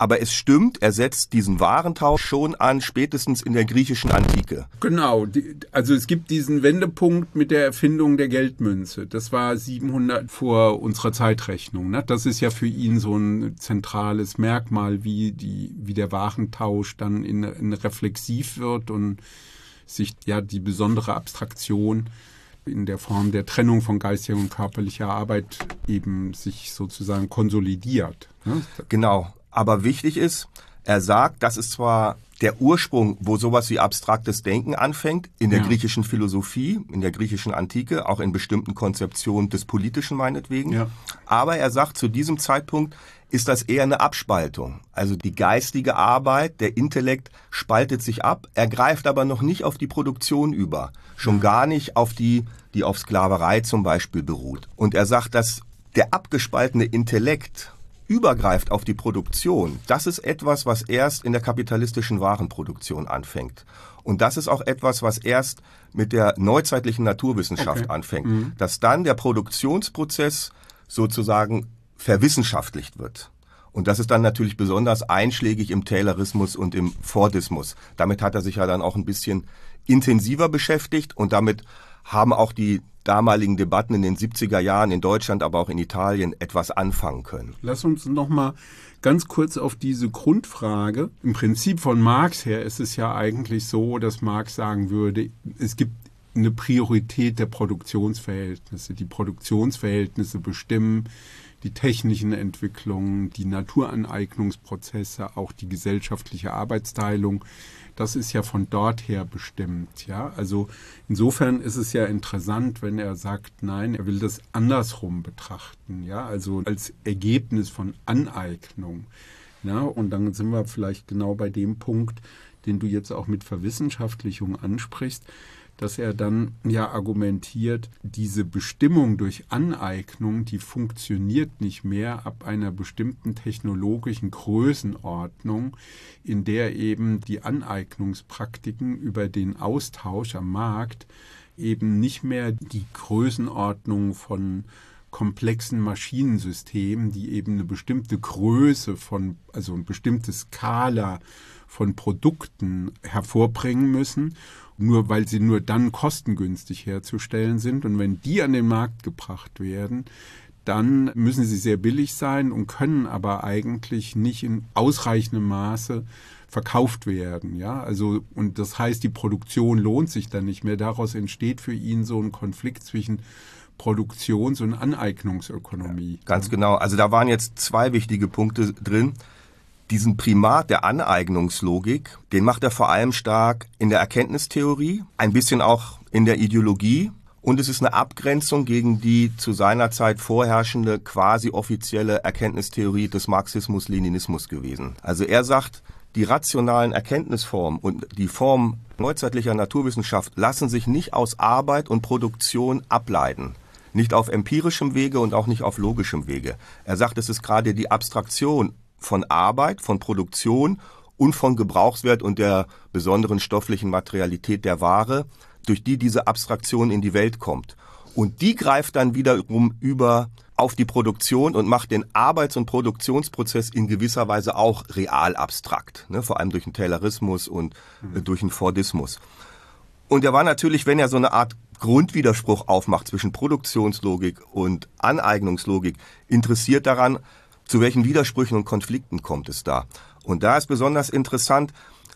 Aber es stimmt, er setzt diesen Warentausch schon an, spätestens in der griechischen Antike. Genau, also es gibt diesen Wendepunkt mit der Erfindung der Geldmünze. Das war 700 vor unserer Zeitrechnung. Ne? Das ist ja für ihn so ein zentrales Merkmal, wie der Warentausch dann in reflexiv wird und sich ja die besondere Abstraktion in der Form der Trennung von geistiger und körperlicher Arbeit eben sich sozusagen konsolidiert. Ne? Genau. Aber wichtig ist, er sagt, das ist zwar der Ursprung, wo sowas wie abstraktes Denken anfängt, in der griechischen Philosophie, in der griechischen Antike, auch in bestimmten Konzeptionen des Politischen meinetwegen. Ja. Aber er sagt, zu diesem Zeitpunkt ist das eher eine Abspaltung. Also die geistige Arbeit, der Intellekt spaltet sich ab, er greift aber noch nicht auf die Produktion über, schon gar nicht auf die auf Sklaverei zum Beispiel beruht. Und er sagt, dass der abgespaltene Intellekt übergreift auf die Produktion, das ist etwas, was erst in der kapitalistischen Warenproduktion anfängt. Und das ist auch etwas, was erst mit der neuzeitlichen Naturwissenschaft anfängt. Dass dann der Produktionsprozess sozusagen verwissenschaftlicht wird. Und das ist dann natürlich besonders einschlägig im Taylorismus und im Fordismus. Damit hat er sich ja dann auch ein bisschen intensiver beschäftigt und damit haben auch die damaligen Debatten in den 70er Jahren in Deutschland, aber auch in Italien etwas anfangen können. Lass uns noch mal ganz kurz auf diese Grundfrage. Im Prinzip von Marx her ist es ja eigentlich so, dass Marx sagen würde, es gibt eine Priorität der Produktionsverhältnisse. Die Produktionsverhältnisse bestimmen die technischen Entwicklungen, die Naturaneignungsprozesse, auch die gesellschaftliche Arbeitsteilung. Das ist ja von dort her bestimmt. Ja? Also insofern ist es ja interessant, wenn er sagt, nein, er will das andersrum betrachten. Ja? Also als Ergebnis von Aneignung. Ja? Und dann sind wir vielleicht genau bei dem Punkt, den du jetzt auch mit Verwissenschaftlichung ansprichst, dass er dann ja argumentiert, diese Bestimmung durch Aneignung, die funktioniert nicht mehr ab einer bestimmten technologischen Größenordnung, in der eben die Aneignungspraktiken über den Austausch am Markt eben nicht mehr die Größenordnung von komplexen Maschinensystemen, die eben eine bestimmte Größe also eine bestimmte Skala von Produkten hervorbringen müssen, nur weil sie nur dann kostengünstig herzustellen sind. Und wenn die an den Markt gebracht werden, dann müssen sie sehr billig sein und können aber eigentlich nicht in ausreichendem Maße verkauft werden. Ja? Also, und das heißt, die Produktion lohnt sich dann nicht mehr. Daraus entsteht für ihn so ein Konflikt zwischen Produktions- und Aneignungsökonomie. Ja, ganz genau. Also da waren jetzt zwei wichtige Punkte drin. Diesen Primat der Aneignungslogik, den macht er vor allem stark in der Erkenntnistheorie, ein bisschen auch in der Ideologie. Und es ist eine Abgrenzung gegen die zu seiner Zeit vorherrschende quasi offizielle Erkenntnistheorie des Marxismus-Leninismus gewesen. Also er sagt, die rationalen Erkenntnisformen und die Formen neuzeitlicher Naturwissenschaft lassen sich nicht aus Arbeit und Produktion ableiten. Nicht auf empirischem Wege und auch nicht auf logischem Wege. Er sagt, es ist gerade die Abstraktion von Arbeit, von Produktion und von Gebrauchswert und der besonderen stofflichen Materialität der Ware, durch die diese Abstraktion in die Welt kommt. Und die greift dann wiederum über auf die Produktion und macht den Arbeits- und Produktionsprozess in gewisser Weise auch real abstrakt, ne? Vor allem durch den Taylorismus und durch den Fordismus. Und er war natürlich, wenn er so eine Art Grundwiderspruch aufmacht zwischen Produktionslogik und Aneignungslogik, interessiert daran, zu welchen Widersprüchen und Konflikten kommt es da. Und da ist besonders interessant,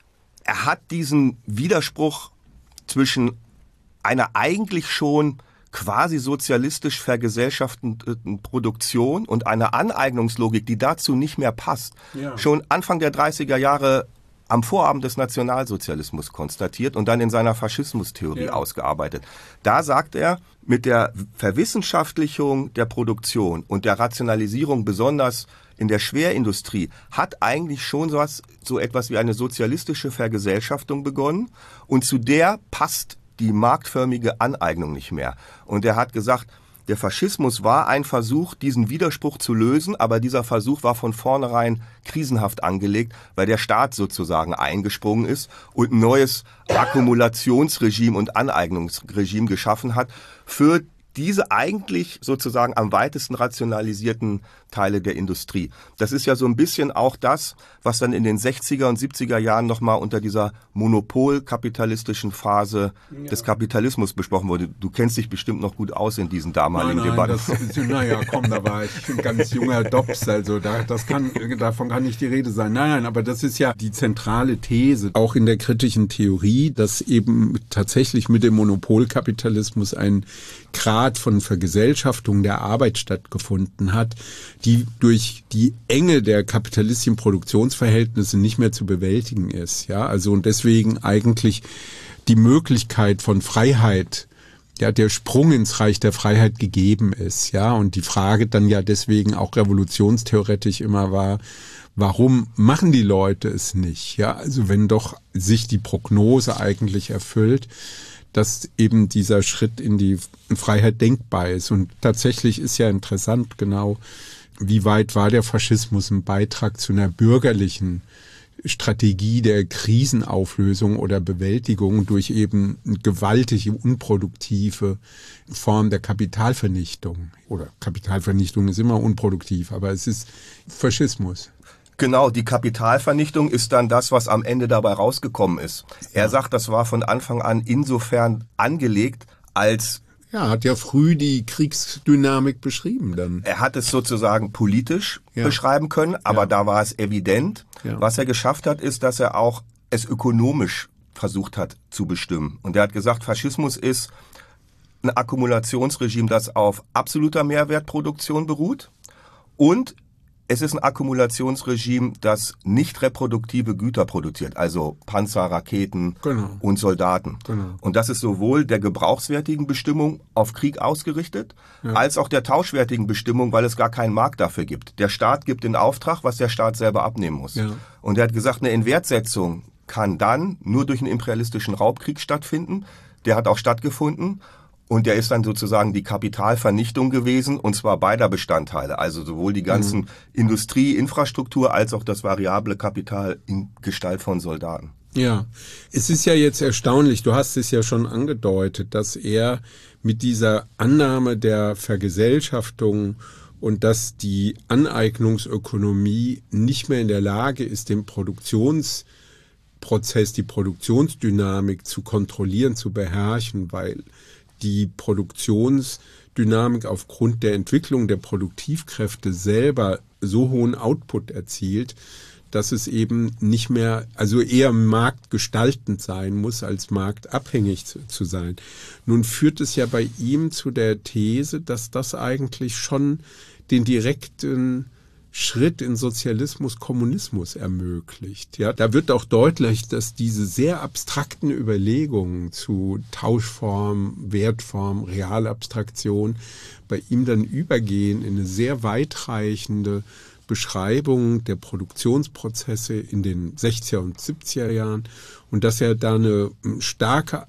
er hat diesen Widerspruch zwischen einer eigentlich schon quasi sozialistisch vergesellschafteten Produktion und einer Aneignungslogik, die dazu nicht mehr passt, schon Anfang der 30er Jahre am Vorabend des Nationalsozialismus konstatiert und dann in seiner Faschismustheorie ausgearbeitet. Da sagt er, mit der Verwissenschaftlichung der Produktion und der Rationalisierung besonders in der Schwerindustrie hat eigentlich schon so etwas wie eine sozialistische Vergesellschaftung begonnen und zu der passt die marktförmige Aneignung nicht mehr. Und er hat gesagt, der Faschismus war ein Versuch, diesen Widerspruch zu lösen, aber dieser Versuch war von vornherein krisenhaft angelegt, weil der Staat sozusagen eingesprungen ist und ein neues Akkumulationsregime und Aneignungsregime geschaffen hat für diese eigentlich sozusagen am weitesten rationalisierten Teile der Industrie. Das ist ja so ein bisschen auch das, was dann in den 60er und 70er Jahren nochmal unter dieser monopolkapitalistischen Phase des Kapitalismus besprochen wurde. Du kennst dich bestimmt noch gut aus in diesen damaligen Debatten. Da war ich ein ganz junger Dops, also davon kann nicht die Rede sein. Nein, aber das ist ja die zentrale These, auch in der kritischen Theorie, dass eben tatsächlich mit dem Monopolkapitalismus ein Grad von Vergesellschaftung der Arbeit stattgefunden hat, die durch die Enge der kapitalistischen Produktionsverhältnisse nicht mehr zu bewältigen ist. Ja, also und deswegen eigentlich die Möglichkeit von Freiheit, ja, der Sprung ins Reich der Freiheit gegeben ist. Ja, und die Frage dann ja deswegen auch revolutionstheoretisch immer war, warum machen die Leute es nicht? Ja, also wenn doch sich die Prognose eigentlich erfüllt, dass eben dieser Schritt in die Freiheit denkbar ist. Und tatsächlich ist ja interessant genau, wie weit war der Faschismus ein Beitrag zu einer bürgerlichen Strategie der Krisenauflösung oder Bewältigung durch eben eine gewaltige, unproduktive Form der Kapitalvernichtung. Oder Kapitalvernichtung ist immer unproduktiv, aber es ist Faschismus. Genau, die Kapitalvernichtung ist dann das, was am Ende dabei rausgekommen ist. Er sagt, das war von Anfang an insofern angelegt, als... Ja, hat ja früh die Kriegsdynamik beschrieben dann. Er hat es sozusagen politisch beschreiben können, aber da war es evident. Ja. Was er geschafft hat, ist, dass er auch es ökonomisch versucht hat zu bestimmen. Und er hat gesagt, Faschismus ist ein Akkumulationsregime, das auf absoluter Mehrwertproduktion beruht, und es ist ein Akkumulationsregime, das nicht reproduktive Güter produziert, also Panzer, Raketen und Soldaten. Genau. Und das ist sowohl der gebrauchswertigen Bestimmung auf Krieg ausgerichtet, als auch der tauschwertigen Bestimmung, weil es gar keinen Markt dafür gibt. Der Staat gibt den Auftrag, was der Staat selber abnehmen muss. Ja. Und er hat gesagt, eine Inwertsetzung kann dann nur durch einen imperialistischen Raubkrieg stattfinden. Der hat auch stattgefunden. Und der ist dann sozusagen die Kapitalvernichtung gewesen, und zwar beider Bestandteile, also sowohl die ganzen Industrie, Infrastruktur, als auch das variable Kapital in Gestalt von Soldaten. Ja, es ist ja jetzt erstaunlich, du hast es ja schon angedeutet, dass er mit dieser Annahme der Vergesellschaftung und dass die Aneignungsökonomie nicht mehr in der Lage ist, den Produktionsprozess, die Produktionsdynamik zu kontrollieren, zu beherrschen, weil die Produktionsdynamik aufgrund der Entwicklung der Produktivkräfte selber so hohen Output erzielt, dass es eben nicht mehr, also eher marktgestaltend sein muss, als marktabhängig zu sein. Nun führt es ja bei ihm zu der These, dass das eigentlich schon den direkten Schritt in Sozialismus, Kommunismus ermöglicht. Ja, da wird auch deutlich, dass diese sehr abstrakten Überlegungen zu Tauschform, Wertform, Realabstraktion bei ihm dann übergehen in eine sehr weitreichende Beschreibung der Produktionsprozesse in den 60er und 70er Jahren und dass er da eine starke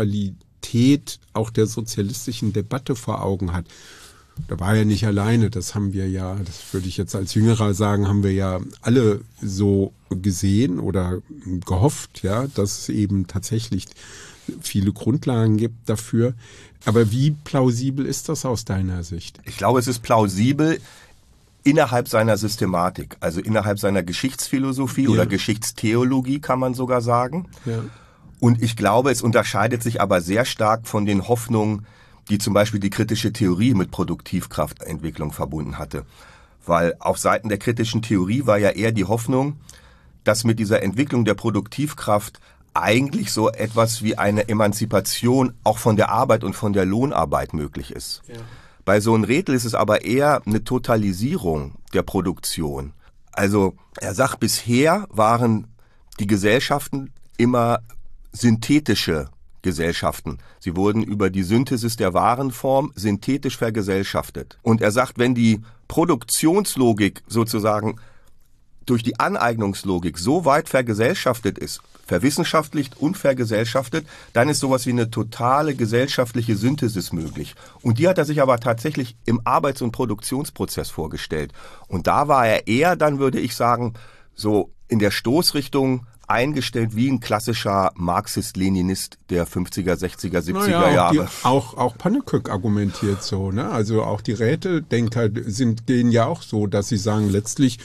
Aktualität auch der sozialistischen Debatte vor Augen hat. Da war er nicht alleine, das haben wir ja, das würde ich jetzt als Jüngerer sagen, haben wir ja alle so gesehen oder gehofft, ja, dass es eben tatsächlich viele Grundlagen gibt dafür. Aber wie plausibel ist das aus deiner Sicht? Ich glaube, es ist plausibel innerhalb seiner Systematik, also innerhalb seiner Geschichtsphilosophie oder Geschichtstheologie, kann man sogar sagen. Ja. Und ich glaube, es unterscheidet sich aber sehr stark von den Hoffnungen, die zum Beispiel die kritische Theorie mit Produktivkraftentwicklung verbunden hatte. Weil auf Seiten der kritischen Theorie war ja eher die Hoffnung, dass mit dieser Entwicklung der Produktivkraft eigentlich so etwas wie eine Emanzipation auch von der Arbeit und von der Lohnarbeit möglich ist. Ja. Bei Sohn-Rethel ist es aber eher eine Totalisierung der Produktion. Also er sagt, bisher waren die Gesellschaften immer synthetische Gesellschaften. Sie wurden über die Synthesis der Warenform synthetisch vergesellschaftet. Und er sagt, wenn die Produktionslogik sozusagen durch die Aneignungslogik so weit vergesellschaftet ist, verwissenschaftlicht und vergesellschaftet, dann ist sowas wie eine totale gesellschaftliche Synthesis möglich. Und die hat er sich aber tatsächlich im Arbeits- und Produktionsprozess vorgestellt. Und da war er eher, dann würde ich sagen, so in der Stoßrichtung eingestellt wie ein klassischer Marxist-Leninist der 50er, 60er, 70er Jahre. Auch Pannekoek argumentiert so, ne? Also auch die Rätedenker gehen ja auch so, dass sie sagen, letztlich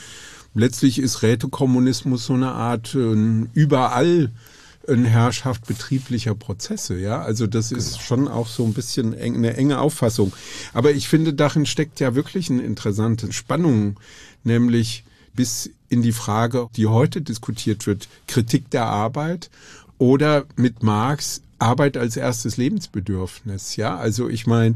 ist Rätekommunismus so eine Art überall eine Herrschaft betrieblicher Prozesse, ja. Also das ist schon auch so ein bisschen eine enge Auffassung. Aber ich finde, darin steckt ja wirklich eine interessante Spannung, nämlich bis in die Frage, die heute diskutiert wird, Kritik der Arbeit oder mit Marx Arbeit als erstes Lebensbedürfnis, ja. Also ich meine,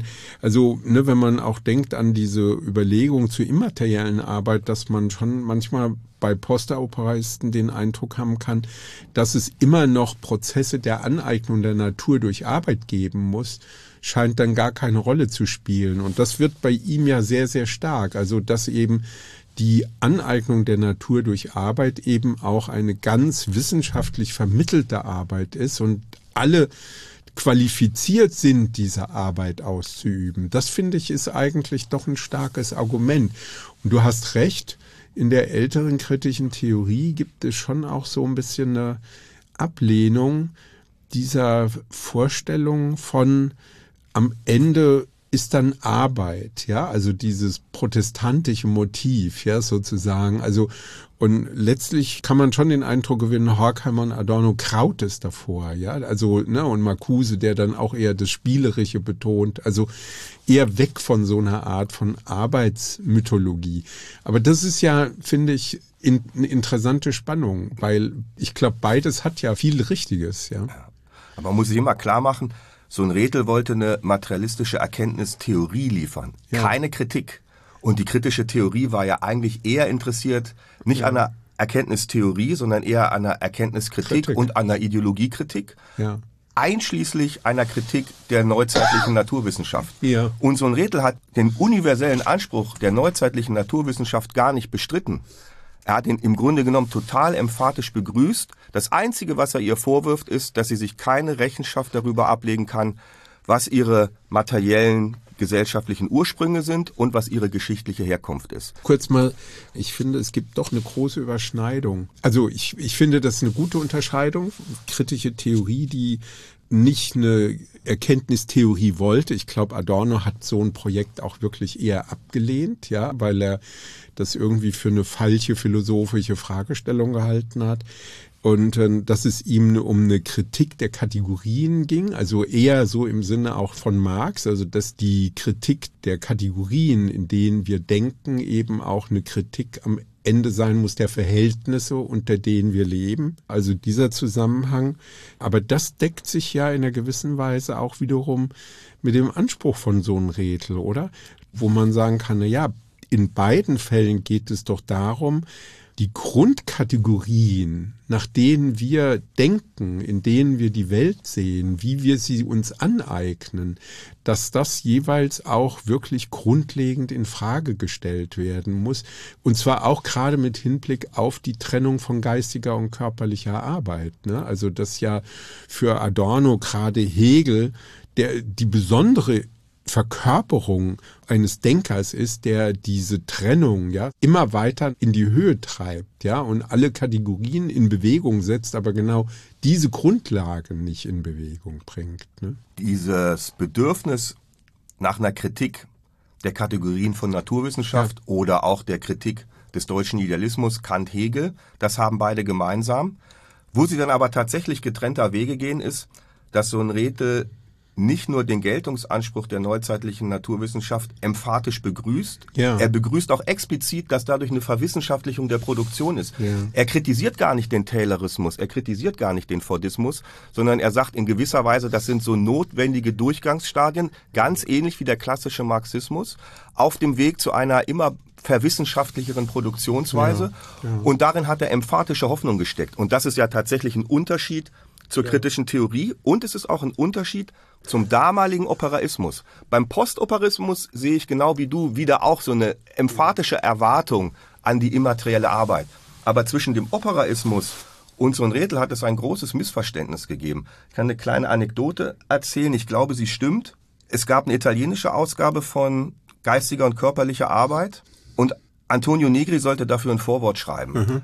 wenn man auch denkt an diese Überlegung zur immateriellen Arbeit, dass man schon manchmal bei Postoperaisten den Eindruck haben kann, dass es immer noch Prozesse der Aneignung der Natur durch Arbeit geben muss, scheint dann gar keine Rolle zu spielen. Und das wird bei ihm ja sehr, sehr stark. Also dass eben die Aneignung der Natur durch Arbeit eben auch eine ganz wissenschaftlich vermittelte Arbeit ist und alle qualifiziert sind, diese Arbeit auszuüben. Das finde ich ist eigentlich doch ein starkes Argument. Und du hast recht, in der älteren kritischen Theorie gibt es schon auch so ein bisschen eine Ablehnung dieser Vorstellung von am Ende ist dann Arbeit, ja, also dieses protestantische Motiv, ja, sozusagen. Also, und letztlich kann man schon den Eindruck gewinnen, Horkheimer und Adorno kraut es davor, ja, also, ne, und Marcuse, der dann auch eher das Spielerische betont, also eher weg von so einer Art von Arbeitsmythologie. Aber das ist ja, finde ich, eine interessante Spannung, weil ich glaube, beides hat ja viel Richtiges, ja. Aber man muss sich immer klar machen, so ein Rätel wollte eine materialistische Erkenntnistheorie liefern, keine Kritik. Und die kritische Theorie war ja eigentlich eher interessiert, nicht an einer Erkenntnistheorie, sondern eher an einer Erkenntniskritik und an einer Ideologiekritik, einschließlich einer Kritik der neuzeitlichen Naturwissenschaft. Ja. Und so ein Rätel hat den universellen Anspruch der neuzeitlichen Naturwissenschaft gar nicht bestritten. Er hat ihn im Grunde genommen total emphatisch begrüßt. Das Einzige, was er ihr vorwirft, ist, dass sie sich keine Rechenschaft darüber ablegen kann, was ihre materiellen gesellschaftlichen Ursprünge sind und was ihre geschichtliche Herkunft ist. Kurz mal, ich finde, es gibt doch eine große Überschneidung. Also ich finde, das ist eine gute Unterscheidung. Kritische Theorie, die nicht eine Erkenntnistheorie wollte. Ich glaube, Adorno hat so ein Projekt auch wirklich eher abgelehnt, ja, weil er das irgendwie für eine falsche philosophische Fragestellung gehalten hat. Und dass es ihm um eine Kritik der Kategorien ging, also eher so im Sinne auch von Marx, also dass die Kritik der Kategorien, in denen wir denken, eben auch eine Kritik am Ende sein muss der Verhältnisse, unter denen wir leben, also dieser Zusammenhang. Aber das deckt sich ja in einer gewissen Weise auch wiederum mit dem Anspruch von so einem Rätel, oder? Wo man sagen kann, na ja, in beiden Fällen geht es doch darum, die Grundkategorien, nach denen wir denken, in denen wir die Welt sehen, wie wir sie uns aneignen, dass das jeweils auch wirklich grundlegend in Frage gestellt werden muss. Und zwar auch gerade mit Hinblick auf die Trennung von geistiger und körperlicher Arbeit, ne? Also das ja für Adorno, gerade Hegel, die besondere Verkörperung eines Denkers ist, der diese Trennung ja immer weiter in die Höhe treibt, ja, und alle Kategorien in Bewegung setzt, aber genau diese Grundlagen nicht in Bewegung bringt, ne? Dieses Bedürfnis nach einer Kritik der Kategorien von Naturwissenschaft oder auch der Kritik des deutschen Idealismus, Kant, Hegel, das haben beide gemeinsam. Wo sie dann aber tatsächlich getrennter Wege gehen, ist, dass so ein Rätel nicht nur den Geltungsanspruch der neuzeitlichen Naturwissenschaft emphatisch begrüßt, er begrüßt auch explizit, dass dadurch eine Verwissenschaftlichung der Produktion ist. Ja. Er kritisiert gar nicht den Taylorismus, er kritisiert gar nicht den Fordismus, sondern er sagt in gewisser Weise, das sind so notwendige Durchgangsstadien, ganz ähnlich wie der klassische Marxismus, auf dem Weg zu einer immer verwissenschaftlicheren Produktionsweise. Ja. Und darin hat er emphatische Hoffnung gesteckt. Und das ist ja tatsächlich ein Unterschied zur kritischen Theorie und es ist auch ein Unterschied zum damaligen Operaismus. Beim Postoperaismus sehe ich genau wie du wieder auch so eine emphatische Erwartung an die immaterielle Arbeit. Aber zwischen dem Operaismus und so ein Rätel hat es ein großes Missverständnis gegeben. Ich kann eine kleine Anekdote erzählen, ich glaube, sie stimmt. Es gab eine italienische Ausgabe von Geistiger und körperlicher Arbeit und Antonio Negri sollte dafür ein Vorwort schreiben. Mhm.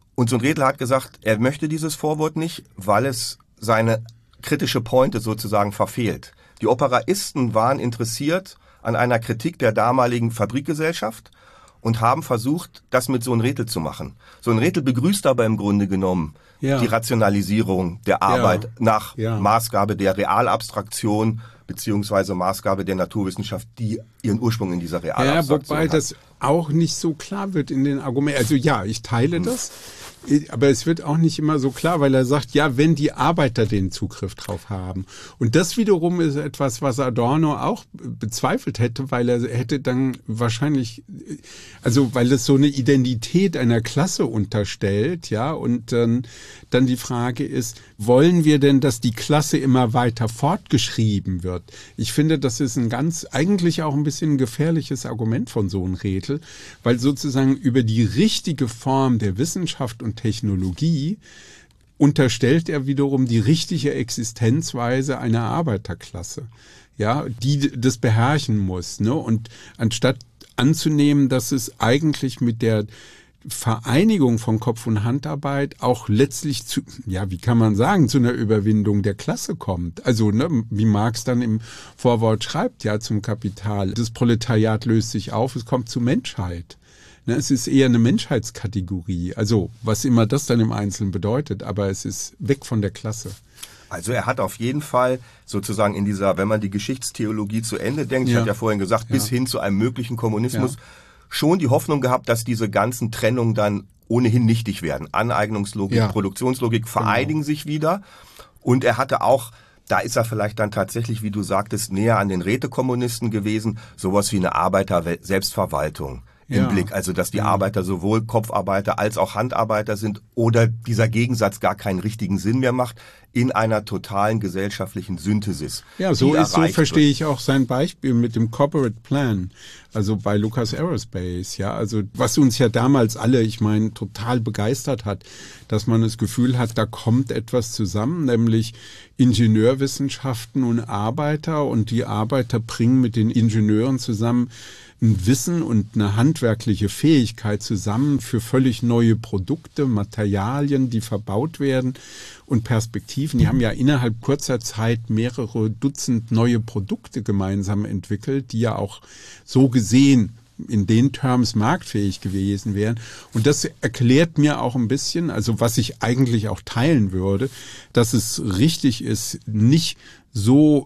Und so ein Redl hat gesagt, er möchte dieses Vorwort nicht, weil es seine kritische Pointe sozusagen verfehlt. Die Operaisten waren interessiert an einer Kritik der damaligen Fabrikgesellschaft und haben versucht, das mit so ein Redl zu machen. So ein Redl begrüßt aber im Grunde genommen die Rationalisierung der Arbeit nach Maßgabe der Realabstraktion beziehungsweise Maßgabe der Naturwissenschaft, die ihren Ursprung in dieser Realabstraktion wobei hat. das auch nicht so klar wird in den Argumenten. Also ja, ich teile das, aber es wird auch nicht immer so klar, weil er sagt, ja, wenn die Arbeiter den Zugriff drauf haben. Und das wiederum ist etwas, was Adorno auch bezweifelt hätte, weil er hätte dann wahrscheinlich, also weil es so eine Identität einer Klasse unterstellt, ja, und dann die Frage ist, wollen wir denn, dass die Klasse immer weiter fortgeschrieben wird? Ich finde, das ist eigentlich auch ein bisschen ein gefährliches Argument von so einem Redl, weil sozusagen über die richtige Form der Wissenschaft und Technologie unterstellt er wiederum die richtige Existenzweise einer Arbeiterklasse, ja, die das beherrschen muss, ne? Und anstatt anzunehmen, dass es eigentlich mit der Vereinigung von Kopf- und Handarbeit auch letztlich zu, ja, wie kann man sagen, zu einer Überwindung der Klasse kommt. Also, ne, wie Marx dann im Vorwort schreibt, ja, zum Kapital. Das Proletariat löst sich auf, es kommt zur Menschheit. Ne, es ist eher eine Menschheitskategorie. Also, was immer das dann im Einzelnen bedeutet, aber es ist weg von der Klasse. Also er hat auf jeden Fall sozusagen in dieser, wenn man die Geschichtstheologie zu Ende denkt, ich hatte ja vorhin gesagt, bis hin zu einem möglichen Kommunismus, schon die Hoffnung gehabt, dass diese ganzen Trennungen dann ohnehin nichtig werden. Aneignungslogik, Produktionslogik vereinigen sich wieder. Und er hatte auch, da ist er vielleicht dann tatsächlich, wie du sagtest, näher an den Rätekommunisten gewesen, sowas wie eine Arbeiter-Selbstverwaltung im Blick. Also dass die Arbeiter sowohl Kopfarbeiter als auch Handarbeiter sind oder dieser Gegensatz gar keinen richtigen Sinn mehr macht in einer totalen gesellschaftlichen Synthesis. Ja, so verstehe ich auch sein Beispiel mit dem Corporate Plan, also bei Lucas Aerospace, ja, also was uns ja damals alle, ich meine, total begeistert hat, dass man das Gefühl hat, da kommt etwas zusammen, nämlich Ingenieurwissenschaften und Arbeiter, und die Arbeiter bringen mit den Ingenieuren zusammen ein Wissen und eine handwerkliche Fähigkeit zusammen für völlig neue Produkte, Materialien, die verbaut werden, und Perspektiven. Die haben ja innerhalb kurzer Zeit mehrere Dutzend neue Produkte gemeinsam entwickelt, die ja auch so gesehen in den Terms marktfähig gewesen wären. Und das erklärt mir auch ein bisschen, also was ich eigentlich auch teilen würde, dass es richtig ist, nicht so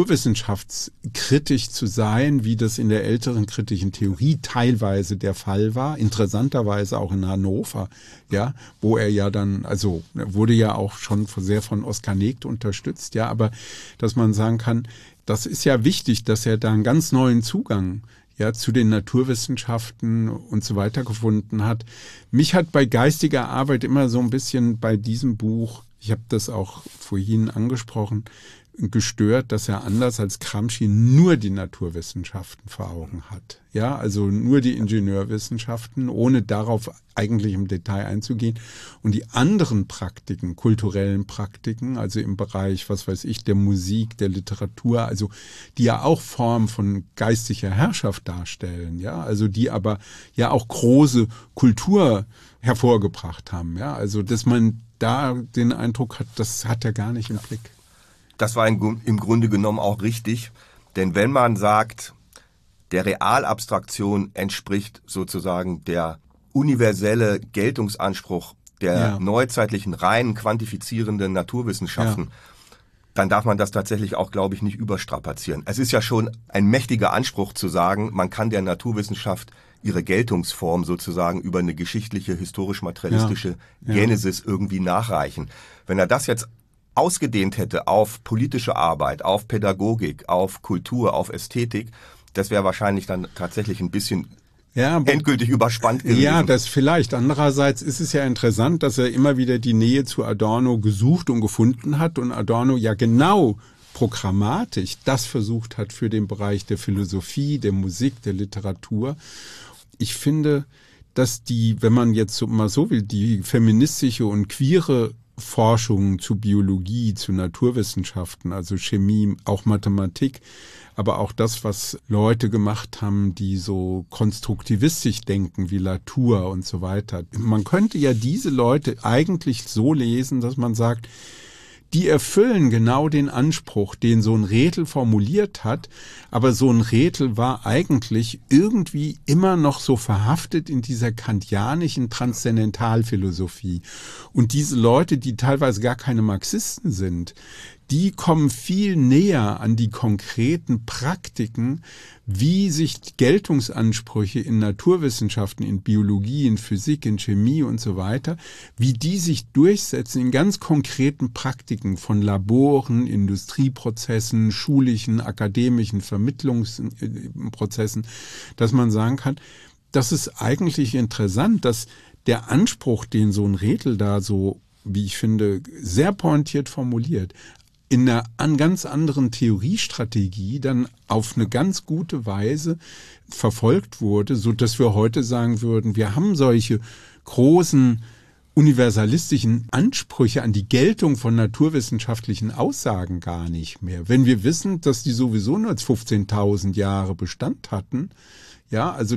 naturwissenschaftskritisch zu sein, wie das in der älteren kritischen Theorie teilweise der Fall war, interessanterweise auch in Hannover, ja, wo er ja dann, also wurde ja auch schon sehr von Oskar Negd unterstützt, ja, aber dass man sagen kann, das ist ja wichtig, dass er da einen ganz neuen Zugang zu den Naturwissenschaften und so weiter gefunden hat. Mich hat bei geistiger Arbeit immer so ein bisschen bei diesem Buch, ich habe das auch vorhin angesprochen, gestört, dass er anders als Gramsci nur die Naturwissenschaften vor Augen hat. Ja, also nur die Ingenieurwissenschaften, ohne darauf eigentlich im Detail einzugehen. Und die anderen Praktiken, kulturellen Praktiken, also im Bereich, was weiß ich, der Musik, der Literatur, also die ja auch Form von geistiger Herrschaft darstellen, ja, also die aber ja auch große Kultur hervorgebracht haben, ja, also dass man da den Eindruck hat, das hat er gar nicht im Blick. Das war im Grunde genommen auch richtig, denn wenn man sagt, der Realabstraktion entspricht sozusagen der universelle Geltungsanspruch der neuzeitlichen rein quantifizierenden Naturwissenschaften, dann darf man das tatsächlich auch, glaube ich, nicht überstrapazieren. Es ist ja schon ein mächtiger Anspruch zu sagen, man kann der Naturwissenschaft ihre Geltungsform sozusagen über eine geschichtliche, historisch-materialistische Genesis irgendwie nachreichen. Wenn er das jetzt ausgedehnt hätte auf politische Arbeit, auf Pädagogik, auf Kultur, auf Ästhetik, das wäre wahrscheinlich dann tatsächlich ein bisschen endgültig überspannt gewesen. Ja, das vielleicht. Andererseits ist es ja interessant, dass er immer wieder die Nähe zu Adorno gesucht und gefunden hat und Adorno ja genau programmatisch das versucht hat für den Bereich der Philosophie, der Musik, der Literatur. Ich finde, dass wenn man jetzt mal so will, die feministische und queere Forschungen zu Biologie, zu Naturwissenschaften, also Chemie, auch Mathematik, aber auch das, was Leute gemacht haben, die so konstruktivistisch denken, wie Latour und so weiter. Man könnte ja diese Leute eigentlich so lesen, dass man sagt, die erfüllen genau den Anspruch, den so ein Rethel formuliert hat, aber so ein Rethel war eigentlich irgendwie immer noch so verhaftet in dieser kantianischen Transzendentalphilosophie. Und diese Leute, die teilweise gar keine Marxisten sind, die kommen viel näher an die konkreten Praktiken, wie sich Geltungsansprüche in Naturwissenschaften, in Biologie, in Physik, in Chemie und so weiter, wie die sich durchsetzen in ganz konkreten Praktiken von Laboren, Industrieprozessen, schulischen, akademischen Vermittlungsprozessen, dass man sagen kann, das ist eigentlich interessant, dass der Anspruch, den so ein Rethel da so, wie ich finde, sehr pointiert formuliert, in einer ganz anderen Theoriestrategie dann auf eine ganz gute Weise verfolgt wurde, so dass wir heute sagen würden, wir haben solche großen universalistischen Ansprüche an die Geltung von naturwissenschaftlichen Aussagen gar nicht mehr. Wenn wir wissen, dass die sowieso nur 15.000 Jahre Bestand hatten, ja, also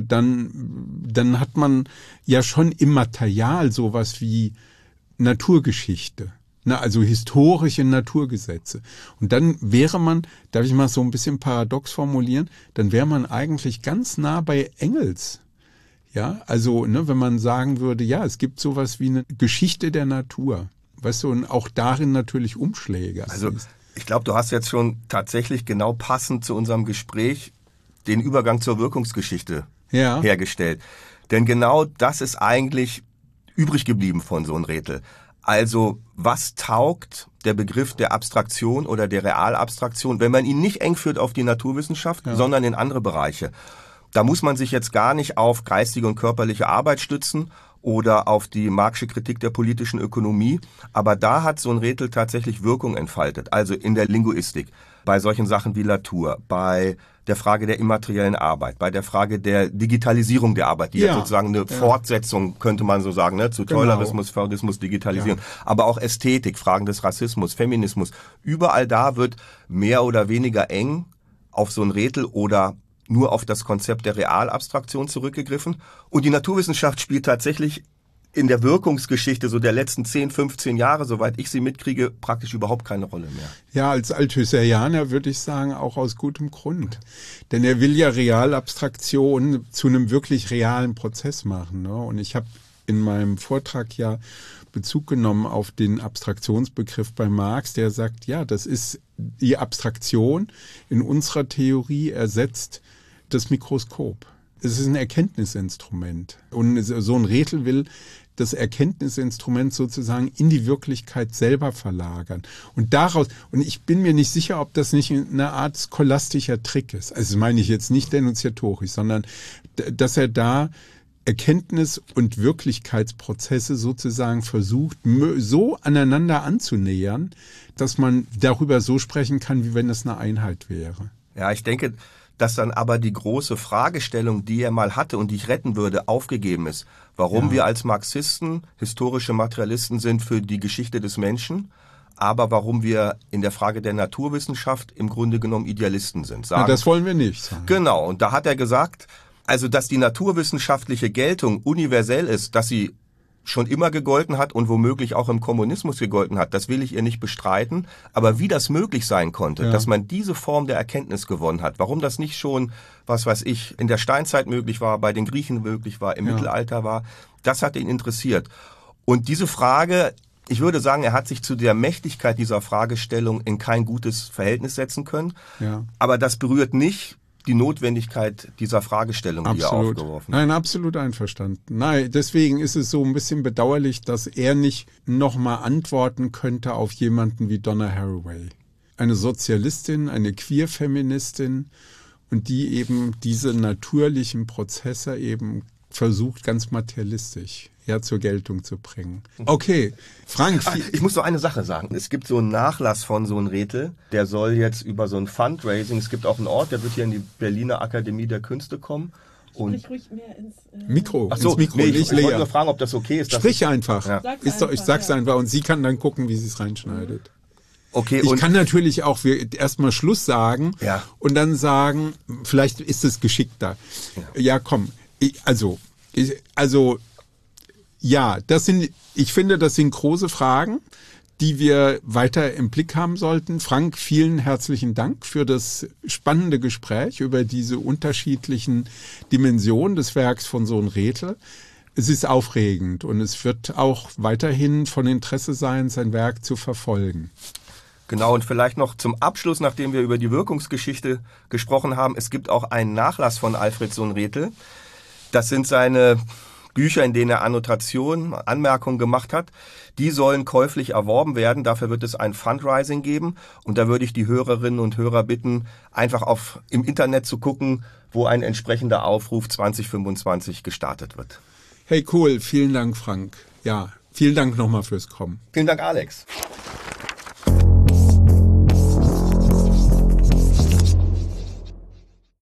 dann hat man ja schon im Material sowas wie Naturgeschichte. Also historische Naturgesetze. Und dann wäre man, darf ich mal so ein bisschen paradox formulieren, dann wäre man eigentlich ganz nah bei Engels. Ja, also wenn man sagen würde, ja, es gibt sowas wie eine Geschichte der Natur. Weißt du, und auch darin natürlich Umschläge. Also ich glaube, du hast jetzt schon tatsächlich genau passend zu unserem Gespräch den Übergang zur Wirkungsgeschichte hergestellt. Denn genau das ist eigentlich übrig geblieben von so einem Rethel. Also, was taugt der Begriff der Abstraktion oder der Realabstraktion, wenn man ihn nicht eng führt auf die Naturwissenschaft, sondern in andere Bereiche? Da muss man sich jetzt gar nicht auf geistige und körperliche Arbeit stützen oder auf die Marxische Kritik der politischen Ökonomie. Aber da hat so ein Rethel tatsächlich Wirkung entfaltet. Also in der Linguistik, bei solchen Sachen wie Latour, bei der Frage der immateriellen Arbeit, bei der Frage der Digitalisierung der Arbeit, die ja sozusagen eine Fortsetzung, könnte man so sagen, zu Taylorismus, Fordismus, Digitalisierung, aber auch Ästhetik, Fragen des Rassismus, Feminismus. Überall da wird mehr oder weniger eng auf so ein Rethel oder nur auf das Konzept der Realabstraktion zurückgegriffen. Und die Naturwissenschaft spielt tatsächlich in der Wirkungsgeschichte so der letzten 10, 15 Jahre, soweit ich sie mitkriege, praktisch überhaupt keine Rolle mehr. Ja, als Althusserlianer würde ich sagen, auch aus gutem Grund. Denn er will ja Realabstraktion zu einem wirklich realen Prozess machen. Ne? Und ich habe in meinem Vortrag ja Bezug genommen auf den Abstraktionsbegriff bei Marx, der sagt, ja, das ist die Abstraktion in unserer Theorie ersetzt das Mikroskop. Es ist ein Erkenntnisinstrument. Und so ein Rethel will das Erkenntnisinstrument sozusagen in die Wirklichkeit selber verlagern. Und ich bin mir nicht sicher, ob das nicht eine Art scholastischer Trick ist. Also das meine ich jetzt nicht denunziatorisch, sondern dass er da Erkenntnis- und Wirklichkeitsprozesse sozusagen versucht, so aneinander anzunähern, dass man darüber so sprechen kann, wie wenn es eine Einheit wäre. Ja, ich denke, dass dann aber die große Fragestellung, die er mal hatte und die ich retten würde, aufgegeben ist. Warum wir als Marxisten historische Materialisten sind für die Geschichte des Menschen, aber warum wir in der Frage der Naturwissenschaft im Grunde genommen Idealisten sind. Ja, das wollen wir nicht sagen. Genau, und da hat er gesagt, also dass die naturwissenschaftliche Geltung universell ist, dass sie schon immer gegolten hat und womöglich auch im Kommunismus gegolten hat, das will ich ihr nicht bestreiten. Aber wie das möglich sein konnte, dass man diese Form der Erkenntnis gewonnen hat, warum das nicht schon, was weiß ich, in der Steinzeit möglich war, bei den Griechen möglich war, im Mittelalter war, das hat ihn interessiert. Und diese Frage, ich würde sagen, er hat sich zu der Mächtigkeit dieser Fragestellung in kein gutes Verhältnis setzen können. Ja. Aber das berührt nicht die Notwendigkeit dieser Fragestellung, die er aufgeworfen hat. Nein, absolut einverstanden. Nein, deswegen ist es so ein bisschen bedauerlich, dass er nicht nochmal antworten könnte auf jemanden wie Donna Haraway. Eine Sozialistin, eine Queer-Feministin und die eben diese natürlichen Prozesse eben versucht, ganz materialistisch zur Geltung zu bringen. Okay, Frank. Ich muss noch eine Sache sagen. Es gibt so einen Nachlass von so einem Rethel, der soll jetzt über so ein Fundraising, es gibt auch einen Ort, der wird hier in die Berliner Akademie der Künste kommen Sprich ruhig mehr ins Mikro. Ach so, ins Mikro, nee, nicht ich wollte leer. nur fragen, ob das okay ist. Sprich einfach. Ja. Ich sag's einfach und sie kann dann gucken, wie sie es reinschneidet. Okay, Ich und kann natürlich auch erstmal Schluss sagen und dann sagen, vielleicht ist es geschickter. Ja, komm. Ich finde, das sind große Fragen, die wir weiter im Blick haben sollten. Frank, vielen herzlichen Dank für das spannende Gespräch über diese unterschiedlichen Dimensionen des Werks von Sohn Rethel. Es ist aufregend und es wird auch weiterhin von Interesse sein, sein Werk zu verfolgen. Genau, und vielleicht noch zum Abschluss, nachdem wir über die Wirkungsgeschichte gesprochen haben, es gibt auch einen Nachlass von Alfred Sohn Rethel. Das sind seine Bücher, in denen er Annotationen, Anmerkungen gemacht hat. Die sollen käuflich erworben werden. Dafür wird es ein Fundraising geben. Und da würde ich die Hörerinnen und Hörer bitten, einfach im Internet zu gucken, wo ein entsprechender Aufruf 2025 gestartet wird. Hey, cool. Vielen Dank, Frank. Ja, vielen Dank nochmal fürs Kommen. Vielen Dank, Alex.